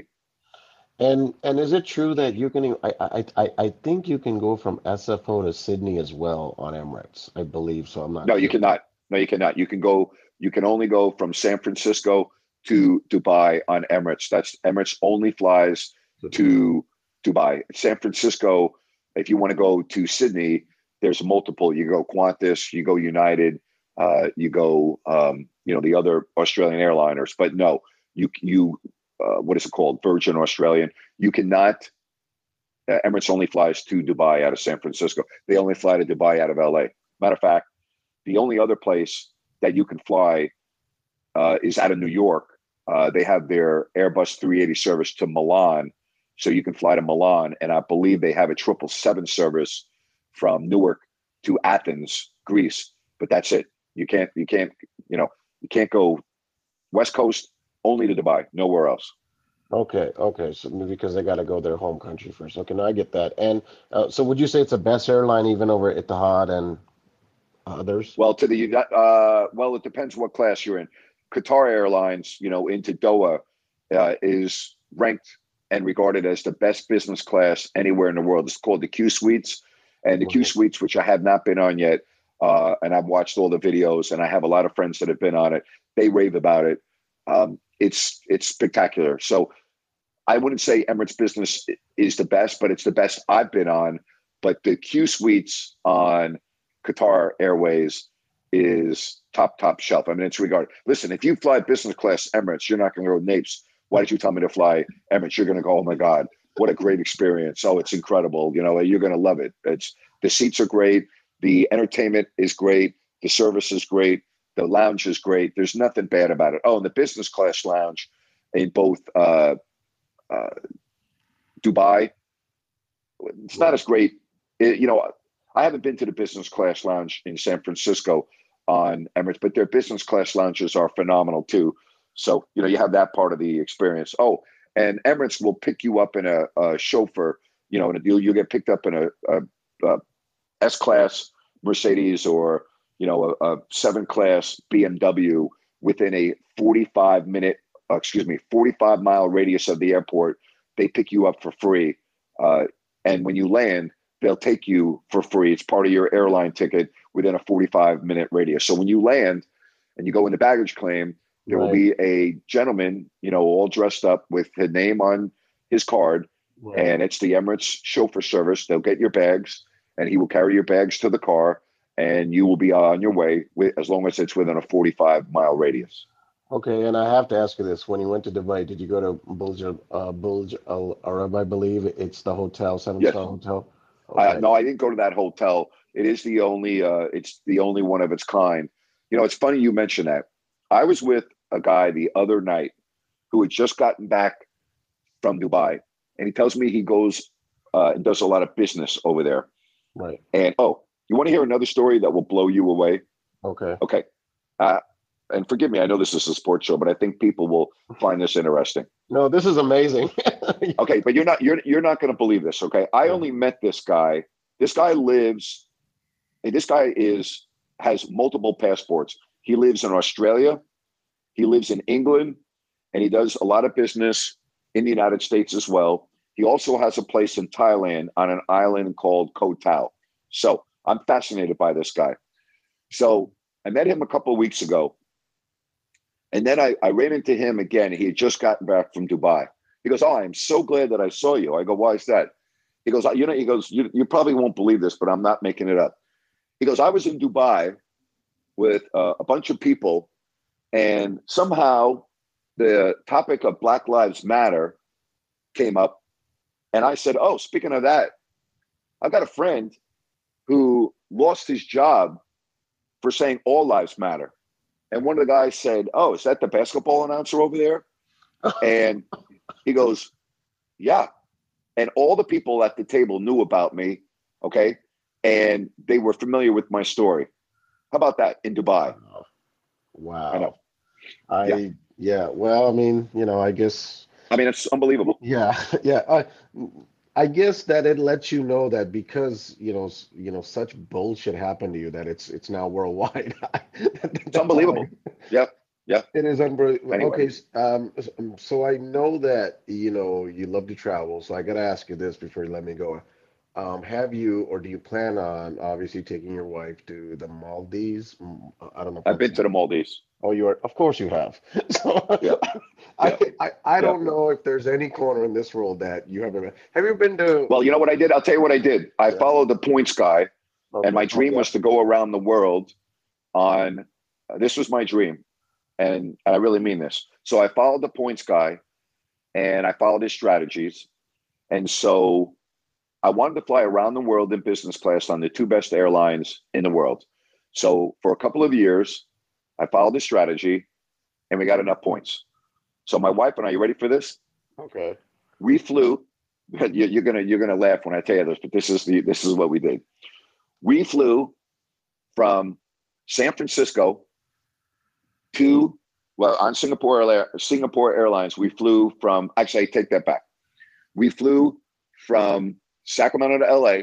And and is it true that you can? I I I I think you can go from S F O to Sydney as well on Emirates. I believe so. I'm not. No, you sure. cannot. No, you cannot. You can go. You can only go from San Francisco to Dubai on Emirates. That's Emirates only flies to Dubai. San Francisco, if you want to go to Sydney, there's multiple. You go Qantas, you go United, uh, you go, um, you know, the other Australian airliners. But no, you you. Uh, what is it called? Virgin Australian. You cannot. Uh, Emirates only flies to Dubai out of San Francisco. They only fly to Dubai out of L A. Matter of fact, the only other place that you can fly uh, is out of New York. Uh, they have their Airbus three eighty service to Milan, so you can fly to Milan, and I believe they have a triple seven service from Newark to Athens, Greece. But that's it. You can't. You can't. You know. You can't go West Coast. Only to Dubai, nowhere else. Okay, okay. So because they got to go their home country first. Okay, now I get that. And uh, so, would you say it's the best airline even over Etihad and others? Well, to the uh, well, it depends what class you're in. Qatar Airlines, you know, into Doha, uh, is ranked and regarded as the best business class anywhere in the world. It's called the Q Suites, and the Okay. Q Suites, which I have not been on yet, uh, and I've watched all the videos, and I have a lot of friends that have been on it. They rave about it. Um, it's it's spectacular. So I wouldn't say Emirates Business is the best, but it's the best I've been on. But the Q Suites on Qatar Airways is top, top shelf. I mean, it's regarded. Listen, if you fly business class Emirates, you're not going to go Napes. Why did you tell me to fly Emirates? You're going to go, oh my God, what a great experience. Oh, it's incredible. You know, you're going to love it. It's the seats are great. The entertainment is great. The service is great. The lounge is great. There's nothing bad about it. Oh, and the business class lounge in both uh, uh, Dubai, it's not as great. It, you know, I haven't been to the business class lounge in San Francisco on Emirates, but their business class lounges are phenomenal too. So, you know, you have that part of the experience. Oh, and Emirates will pick you up in a, a chauffeur, you know, in a deal. You'll get picked up in a, a, a S-Class Mercedes or, you know, a, a seven-class B M W within a forty-five minute, uh, excuse me, forty-five mile radius of the airport they pick you up for free. Uh, and when you land, they'll take you for free. It's part of your airline ticket within a forty-five minute radius. So when you land and you go into baggage claim, there will Right. be a gentleman, you know, all dressed up with his name on his card, Right. and it's the Emirates chauffeur service. They'll get your bags, and he will carry your bags to the car, and you will be on your way with, as long as it's within a forty-five mile radius. Okay, and I have to ask you this: when you went to Dubai, did you go to Burj uh, Burj Al Arab? I believe it's the hotel, seven Yes. star hotel. I, Okay. no, I didn't go to that hotel. It is the only, uh, it's the only one of its kind. You know, it's funny you mentioned that. I was with a guy the other night who had just gotten back from Dubai, and he tells me he goes uh, and does a lot of business over there. Right. And oh, you want to hear another story that will blow you away? Okay. Okay. Uh, and forgive me, I know this is a sports show, but I think people will find this interesting. No, this is amazing. Okay, but you're not you're you're not going to believe this. Okay, I Yeah. only met this guy. This guy lives. and This guy is has multiple passports. He lives in Australia. He lives in England, and he does a lot of business in the United States as well. He also has a place in Thailand on an island called Koh Tao. So I'm fascinated by this guy. So I met him a couple of weeks ago. And then I, I ran into him again. He had just gotten back from Dubai. He goes, "Oh, I am so glad that I saw you." I go, "Why is that?" He goes, "You know," he goes, you, you probably won't believe this, but I'm not making it up. He goes, "I was in Dubai with uh, a bunch of people, and somehow the topic of Black Lives Matter came up. And I said, oh, speaking of that, I've got a friend who lost his job for saying all lives matter." And one of the guys said, "Oh, is that the basketball announcer over there?" And he goes, "Yeah." And all the people at the table knew about me, okay? And they were familiar with my story. How about that in Dubai? Wow. I know. I Yeah. yeah. Well, I mean, you know, I guess. I mean, it's unbelievable. Yeah, yeah. I I guess that it lets you know that because you know s- you know such bullshit happened to you that it's it's now worldwide. It's That's all unbelievable. I- Yeah, yeah. It is unbelievable. Anyway. Okay, s- um, s- um, so I know that you know you love to travel, so I gotta ask you this before you let me go. Um, have you or do you plan on obviously taking your wife to the Maldives? Mm, I don't know if I've been that's to the Maldives. Oh, you are. Of course you have. So Yeah, I, yeah, I, I yeah. don't know if there's any corner in this world that you haven't been. Have you been to? Well, you know what I did? I'll tell you what I did. I Yeah. followed the points guy, Okay. and my Oh, dream yeah. was to go around the world on uh, this was my dream. And I really mean this. So I followed the points guy and I followed his strategies. And so I wanted to fly around the world in business class on the two best airlines in the world. So for a couple of years, I followed his strategy and we got enough points. So my wife and I, you ready for this? Okay. We flew. You're gonna you're gonna laugh when I tell you this, but this is the this is what we did. We flew from San Francisco to well on Singapore Air, Singapore Airlines. We flew from actually I take that back. We flew from Sacramento to L A.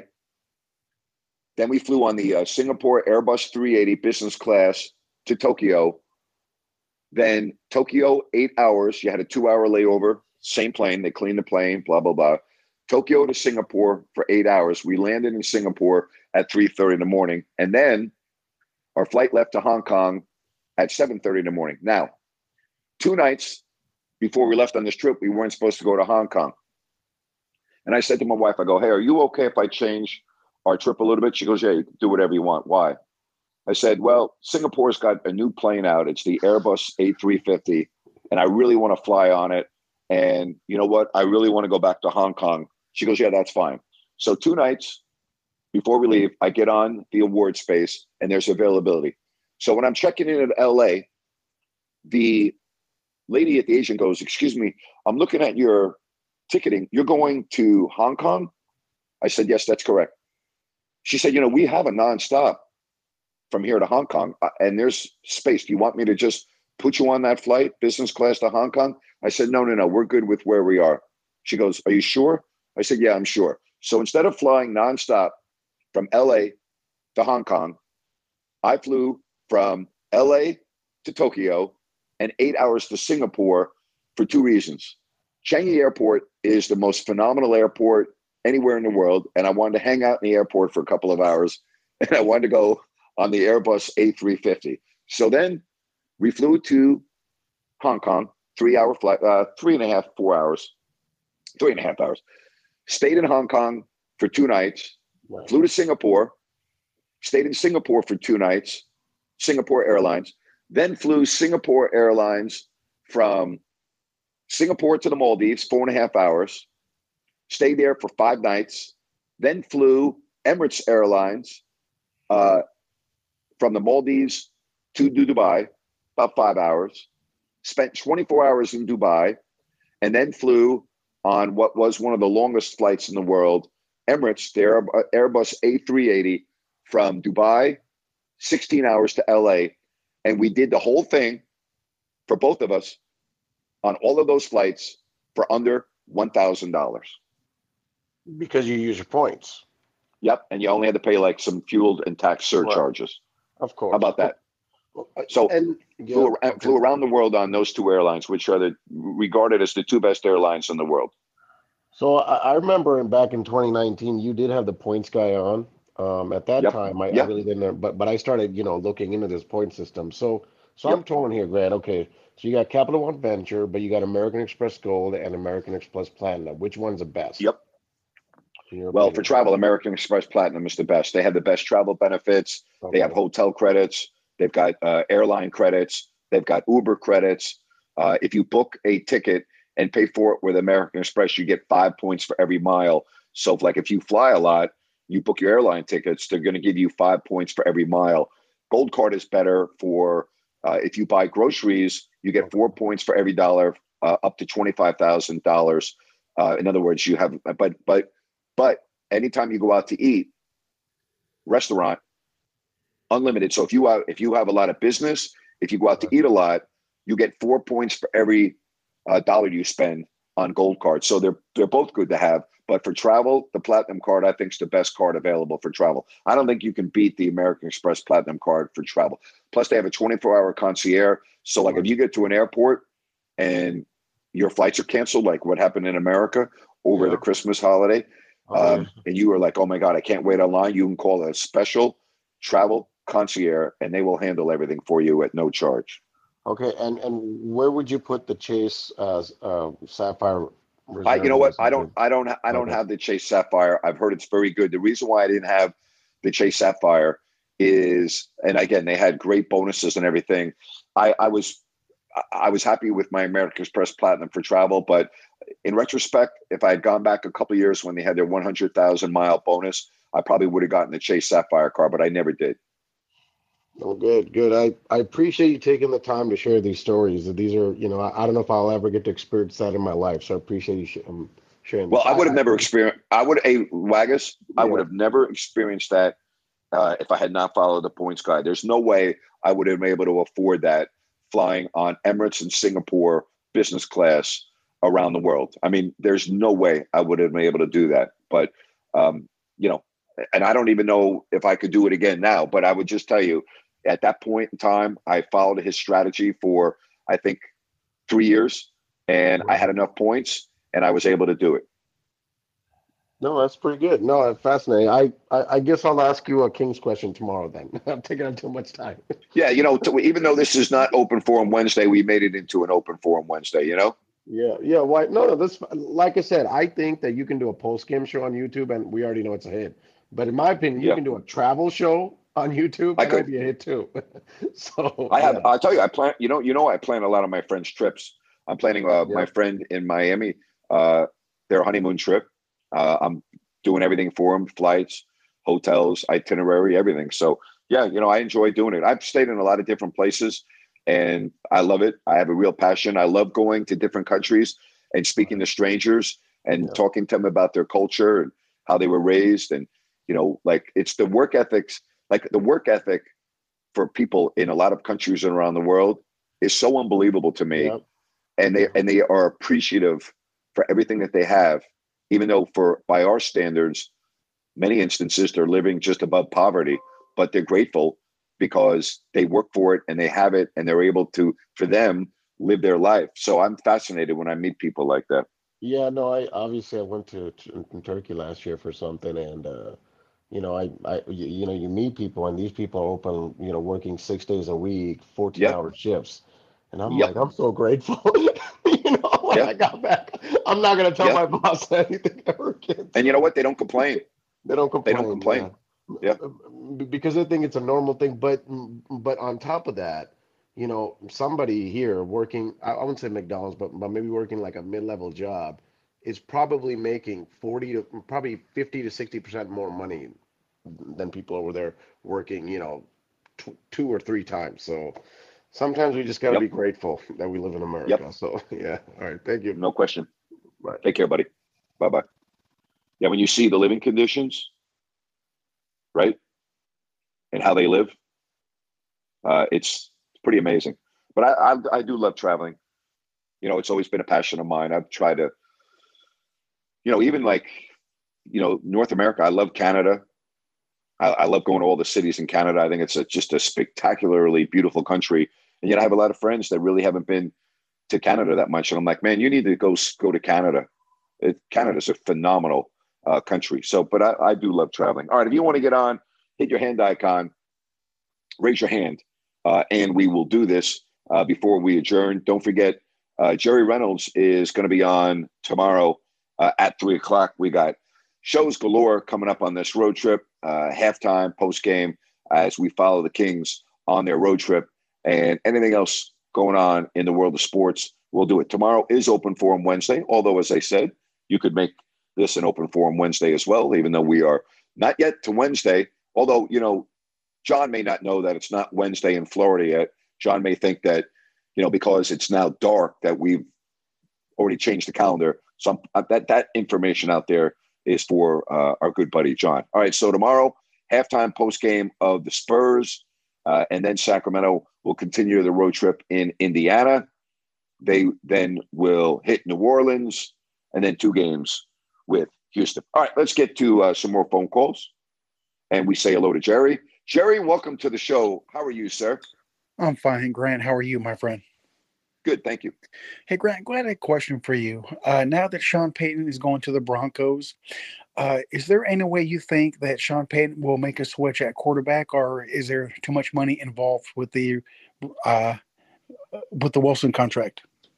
Then we flew on the uh, Singapore Airbus three eighty business class to Tokyo. Then Tokyo, eight hours. You had a two-hour layover. Same plane. They cleaned the plane. Blah blah blah. Tokyo to Singapore for eight hours. We landed in Singapore at three thirty in the morning, and then our flight left to Hong Kong at seven thirty in the morning. Now, two nights before we left on this trip, we weren't supposed to go to Hong Kong. And I said to my wife, I go, "Hey, are you okay if I change our trip a little bit?" She goes, "Yeah, you can do whatever you want." Why? I said, "Well, Singapore's got a new plane out. It's the Airbus A three fifty, and I really want to fly on it. And you know what? I really want to go back to Hong Kong." She goes, "Yeah, that's fine." So two nights before we leave, I get on the award space, and there's availability. So when I'm checking in at L A, the lady at the agent goes, "Excuse me, I'm looking at your ticketing. You're going to Hong Kong?" I said, "Yes, that's correct." She said, "You know, we have a nonstop from here to Hong Kong, uh, and there's space. Do you want me to just put you on that flight, business class to Hong Kong?" I said, no, no, no, we're good with where we are. She goes, "Are you sure?" I said, "Yeah, I'm sure." So instead of flying nonstop from L A to Hong Kong, I flew from L A to Tokyo and eight hours to Singapore for two reasons. Changi Airport is the most phenomenal airport anywhere in the world, and I wanted to hang out in the airport for a couple of hours, and I wanted to go on the Airbus A three fifty. So then we flew to Hong Kong, three-hour flight, uh, three and a half, four hours, three and a half hours. Stayed in Hong Kong for two nights, Wow. flew to Singapore, stayed in Singapore for two nights, Singapore Airlines, then flew Singapore Airlines from Singapore to the Maldives, four and a half hours, stayed there for five nights, then flew Emirates Airlines uh, from the Maldives to Dubai, about five hours, spent twenty-four hours in Dubai, and then flew on what was one of the longest flights in the world, Emirates, their Airbus A three eighty from Dubai, sixteen hours to L A. And we did the whole thing for both of us on all of those flights for under one thousand dollars. Because you use your points. Yep. And you only had to pay like some fuel and tax surcharges. Of course. How about that? Well, So and yeah, flew, okay. flew around the world on those two airlines, which are the regarded as the two best airlines in the world. So I, I remember in, back in twenty nineteen, you did have the points guy on. Um, at that Yep. time, I, Yep. I really didn't, but but I started, you know, looking into this point system. So so Yep. I'm torn here, Grant. Okay, so you got Capital One Venture, but you got American Express Gold and American Express Platinum. Which one's the best? Yep. in your Well, for opinion? travel, American Express Platinum is the best. They have the best travel benefits. They have Okay. hotel credits. They've got uh, airline credits. They've got Uber credits. Uh, if you book a ticket and pay for it with American Express, you get five points for every mile. So, if, like if you fly a lot, you book your airline tickets, they're going to give you five points for every mile. Gold Card is better for uh, if you buy groceries, you get four points for every dollar, uh, up to twenty-five thousand dollars. Uh, in other words, you have, but but but anytime you go out to eat, restaurant, unlimited. So if you have if you have a lot of business, if you go out to eat a lot, you get four points for every uh, dollar you spend on Gold Card. So they're they're both good to have. But for travel, the Platinum Card, I think, is the best card available for travel. I don't think you can beat the American Express Platinum Card for travel. Plus, they have a twenty-four hour concierge. So, like, if you get to an airport and your flights are canceled, like what happened in America over Yeah. the Christmas holiday, Okay. um, and you are like, oh my God, I can't wait online, you can call a special travel concierge and they will handle everything for you at no charge. Okay, and and where would you put the Chase uh, uh, Sapphire Reserve? I, you know what? I don't, license? I don't, I don't Okay. have the Chase Sapphire. I've heard it's very good. The reason why I didn't have the Chase Sapphire is, and again, they had great bonuses and everything. I, I was, I was happy with my American Express Platinum for travel, but in retrospect, if I had gone back a couple of years when they had their one hundred thousand mile bonus, I probably would have gotten the Chase Sapphire car, but I never did. Oh, good, good. I, I appreciate you taking the time to share these stories. These are, you know, I, I don't know if I'll ever get to experience that in my life, so I appreciate you sh- um, sharing. Well, this. I would have never experienced. I would, a Waggis, I Yeah. would have never experienced that uh, if I had not followed the points guide. There's no way I would have been able to afford that flying on Emirates and Singapore business class around the world. I mean, there's no way I would have been able to do that. But um, you know, and I don't even know if I could do it again now. But I would just tell you, at that point in time, I followed his strategy for I think three years, and I had enough points, and I was able to do it. No, that's pretty good. No, that's fascinating. I, I, I guess I'll ask you a King's question tomorrow then. I'm taking up too much time. Yeah, you know, to, even though this is not Open Forum Wednesday, we made it into an Open Forum Wednesday, you know? Yeah, yeah. Why? No, no. This, like I said, I think that you can do a post game show on YouTube, and we already know it's a hit. But in my opinion, you Yeah. can do a travel show on YouTube, I and could. that'd be a hit too. So I have, yeah. I'll tell you, I plan, you know, you know, I plan a lot of my friends' trips. I'm planning uh, Yeah. my friend in Miami, uh, their honeymoon trip. Uh, I'm doing everything for them, flights, hotels, itinerary, everything. So yeah, you know, I enjoy doing it. I've stayed in a lot of different places and I love it. I have a real passion. I love going to different countries and speaking to strangers and Yeah. talking to them about their culture and how they were raised. And, you know, like it's the work ethics, like the work ethic for people in a lot of countries around the world is so unbelievable to me. Yeah. And they, and they are appreciative for everything that they have, even though for, by our standards, many instances they're living just above poverty, but they're grateful because they work for it and they have it and they're able to, for them, live their life. So I'm fascinated when I meet people like that. Yeah, no, I obviously I went to, to Turkey last year for something, and uh, you know, I, I, you, you know, you meet people, and these people are open, you know, working six days a week, fourteen Yep. hour shifts, and I'm Yep. like, I'm so grateful. You know, when Yep. I got back, I'm not gonna tell Yep. my boss anything ever again. And you know what? They don't complain. They don't They don't complain, complain. yeah. Yeah. B- Because they think it's a normal thing. But but on top of that, you know, somebody here working, I, I wouldn't say McDonald's, but but maybe working like a mid-level job is probably making forty to probably fifty to sixty percent more money than people over there working, you know, tw two or three times. So sometimes we just got to Yep. be grateful that we live in Yep. America. So yeah. All right. Thank you. No question. Bye. Take care, buddy. Bye bye. Yeah, when you see the living conditions, right, and how they live, uh, it's pretty amazing. But I, I I do love traveling. You know, it's always been a passion of mine. I've tried to, you know, even like, you know, North America. I love Canada. I, I love going to all the cities in Canada. I think it's a, just a spectacularly beautiful country. And yet I have a lot of friends that really haven't been to Canada that much. And I'm like, man, you need to go go to Canada. It, Canada's a phenomenal uh, country. So, but I, I do love traveling. All right, if you want to get on, hit your hand icon, raise your hand, uh, and we will do this uh, before we adjourn. Don't forget, uh, Jerry Reynolds is going to be on tomorrow uh, at three o'clock. We got shows galore coming up on this road trip, uh, halftime, post game, as we follow the Kings on their road trip, and anything else going on in the world of sports. We'll do it. Tomorrow is Open Forum Wednesday, although, as I said, you could make this an Open Forum Wednesday as well, even though we are not yet to Wednesday. Although, you know, John may not know that it's not Wednesday in Florida yet. John may think that, you know, because it's now dark that we've already changed the calendar. So I'm, that that information out there is for uh, our good buddy John. All right, so tomorrow, halftime post game of the Spurs, uh, and then Sacramento will continue the road trip in Indiana. They then will hit New Orleans, and then two games with Houston. All right, let's get to uh, some more phone calls, and we say hello to Jerry. Jerry, welcome to the show. How are you, sir? I'm fine, Grant. How are you, my friend? Good, thank you. Hey, Grant, I had a question for you. Uh, now that Sean Payton is going to the Broncos, uh, is there any way you think that Sean Payton will make a switch at quarterback, or is there too much money involved with the uh, with the Wilson contract?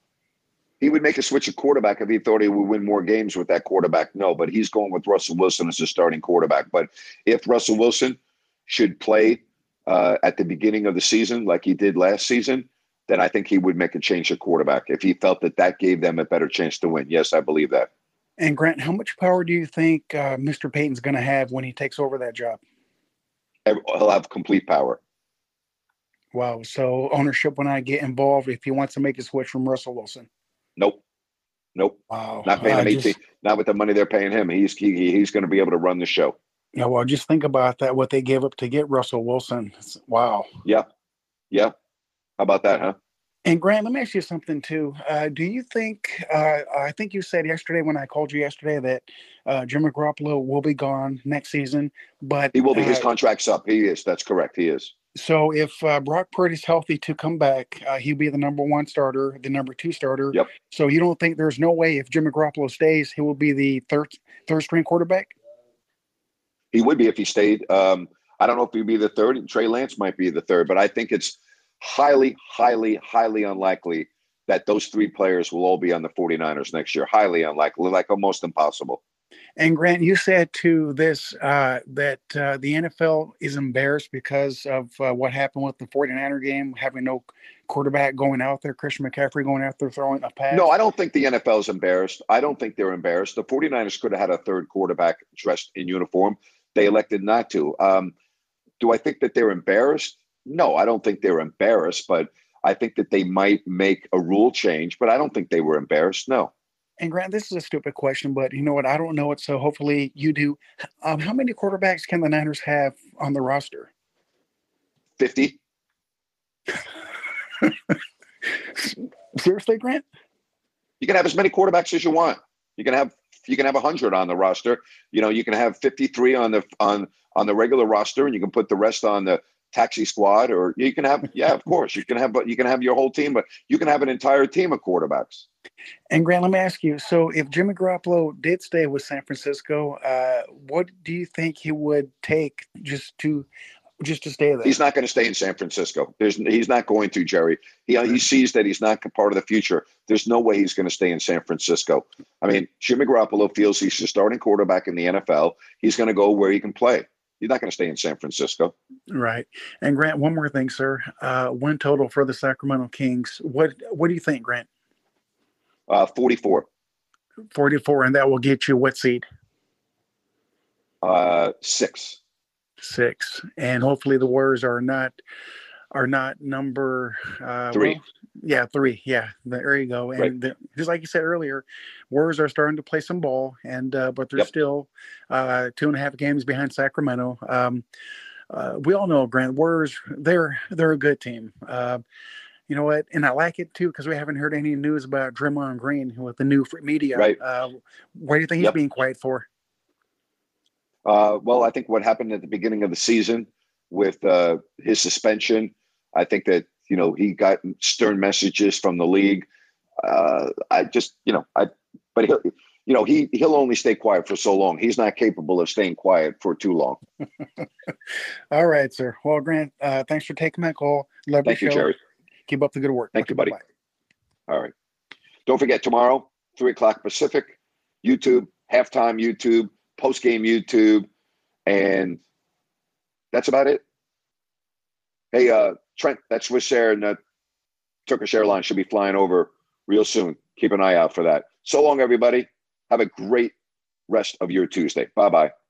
He would make a switch at quarterback if he thought he would win more games with that quarterback. No, but he's going with Russell Wilson as a starting quarterback. But if Russell Wilson should play uh, at the beginning of the season like he did last season, then I think he would make a change at quarterback if he felt that that gave them a better chance to win. Yes, I believe that. And Grant, how much power do you think uh, Mister Payton's going to have when he takes over that job? He'll have complete power. Wow. So ownership will not get involved if he wants to make a switch from Russell Wilson. Nope. Nope. Wow. Not paying uh, him eighteen. Just, Not with the money they're paying him. He's he, he's going to be able to run the show. yeah. Well, just think about that. What they gave up to get Russell Wilson. It's, wow. Yeah. Yeah. How about that, huh? And Grant, let me ask you something too. Uh, do you think? Uh, I think you said yesterday when I called you yesterday that uh, Jimmy Garoppolo will be gone next season, but He will be. uh, His contract's up. He is. That's correct. He is. So if uh, Brock Purdy's healthy to come back, uh, he'll be the number one starter, the number two starter. Yep. So you don't think there's no way if Jimmy Garoppolo stays, he will be the third third string quarterback? He would be if he stayed. Um, I don't know if he'd be the third. Trey Lance might be the third, but I think it's highly, highly, highly unlikely that those three players will all be on the 49ers next year. Highly unlikely, like almost impossible. And Grant, you said to this uh, that uh, the N F L is embarrassed because of uh, what happened with the 49er game, having no quarterback going out there, Christian McCaffrey going out there throwing a pass. No, I don't think the N F L is embarrassed. I don't think they're embarrassed. The 49ers could have had a third quarterback dressed in uniform. They elected not to. Um, do I think that they're embarrassed? No, I don't think they're embarrassed, but I think that they might make a rule change, but I don't think they were embarrassed. No. And Grant, this is a stupid question, but you know what? I don't know it, so hopefully you do. Um, how many quarterbacks can the Niners have on the roster? fifty. Seriously, Grant? You can have as many quarterbacks as you want. You can have you can have one hundred on the roster. You know, you can have fifty-three on the on on the regular roster, and you can put the rest on the taxi squad, or you can have, yeah, of course, you can have, but you can have your whole team, but you can have an entire team of quarterbacks. And Grant, let me ask you: so, if Jimmy Garoppolo did stay with San Francisco, uh, what do you think he would take just to just to stay there? He's not going to stay in San Francisco. There's, he's not going to, Jerry. He he sees that he's not part of the future. There's no way he's going to stay in San Francisco. I mean, Jimmy Garoppolo feels he's the starting quarterback in the N F L. He's going to go where he can play. He's not going to stay in San Francisco. Right. And Grant, one more thing, sir. Uh, win total for the Sacramento Kings. What What do you think, Grant? Uh, forty-four. forty-four, and that will get you what seed? Uh, six. Six. And hopefully the Warriors are not are not number uh, three. Well, yeah, three. Yeah, there you go. And Right. the, just like you said earlier, Warriors are starting to play some ball, and uh, but they're Yep. still uh, two and a half games behind Sacramento. Um, uh, we all know, Grant, Warriors, they're they're a good team. Uh, you know what? And I like it too because we haven't heard any news about Draymond Green with the new free media. Right. Uh, what do you think he's Yep. being quiet for? Uh, well, I think what happened at the beginning of the season with uh, his suspension, I think that, you know, he got stern messages from the league. Uh, I just, you know, I, but he'll, you know, he, he'll only stay quiet for so long. He's not capable of staying quiet for too long. All right, sir. Well, Grant, uh, thanks for taking my call. Love Thank your you, show. Jerry. Keep up the good work. Thank Okay, you, buddy. bye-bye. All right. Don't forget, tomorrow, three o'clock Pacific, YouTube, halftime YouTube, post-game YouTube, and that's about it. Hey, uh, Trent, that Swiss Air and uh, Turkish Airlines should be flying over real soon. Keep an eye out for that. So long, everybody. Have a great rest of your Tuesday. Bye-bye.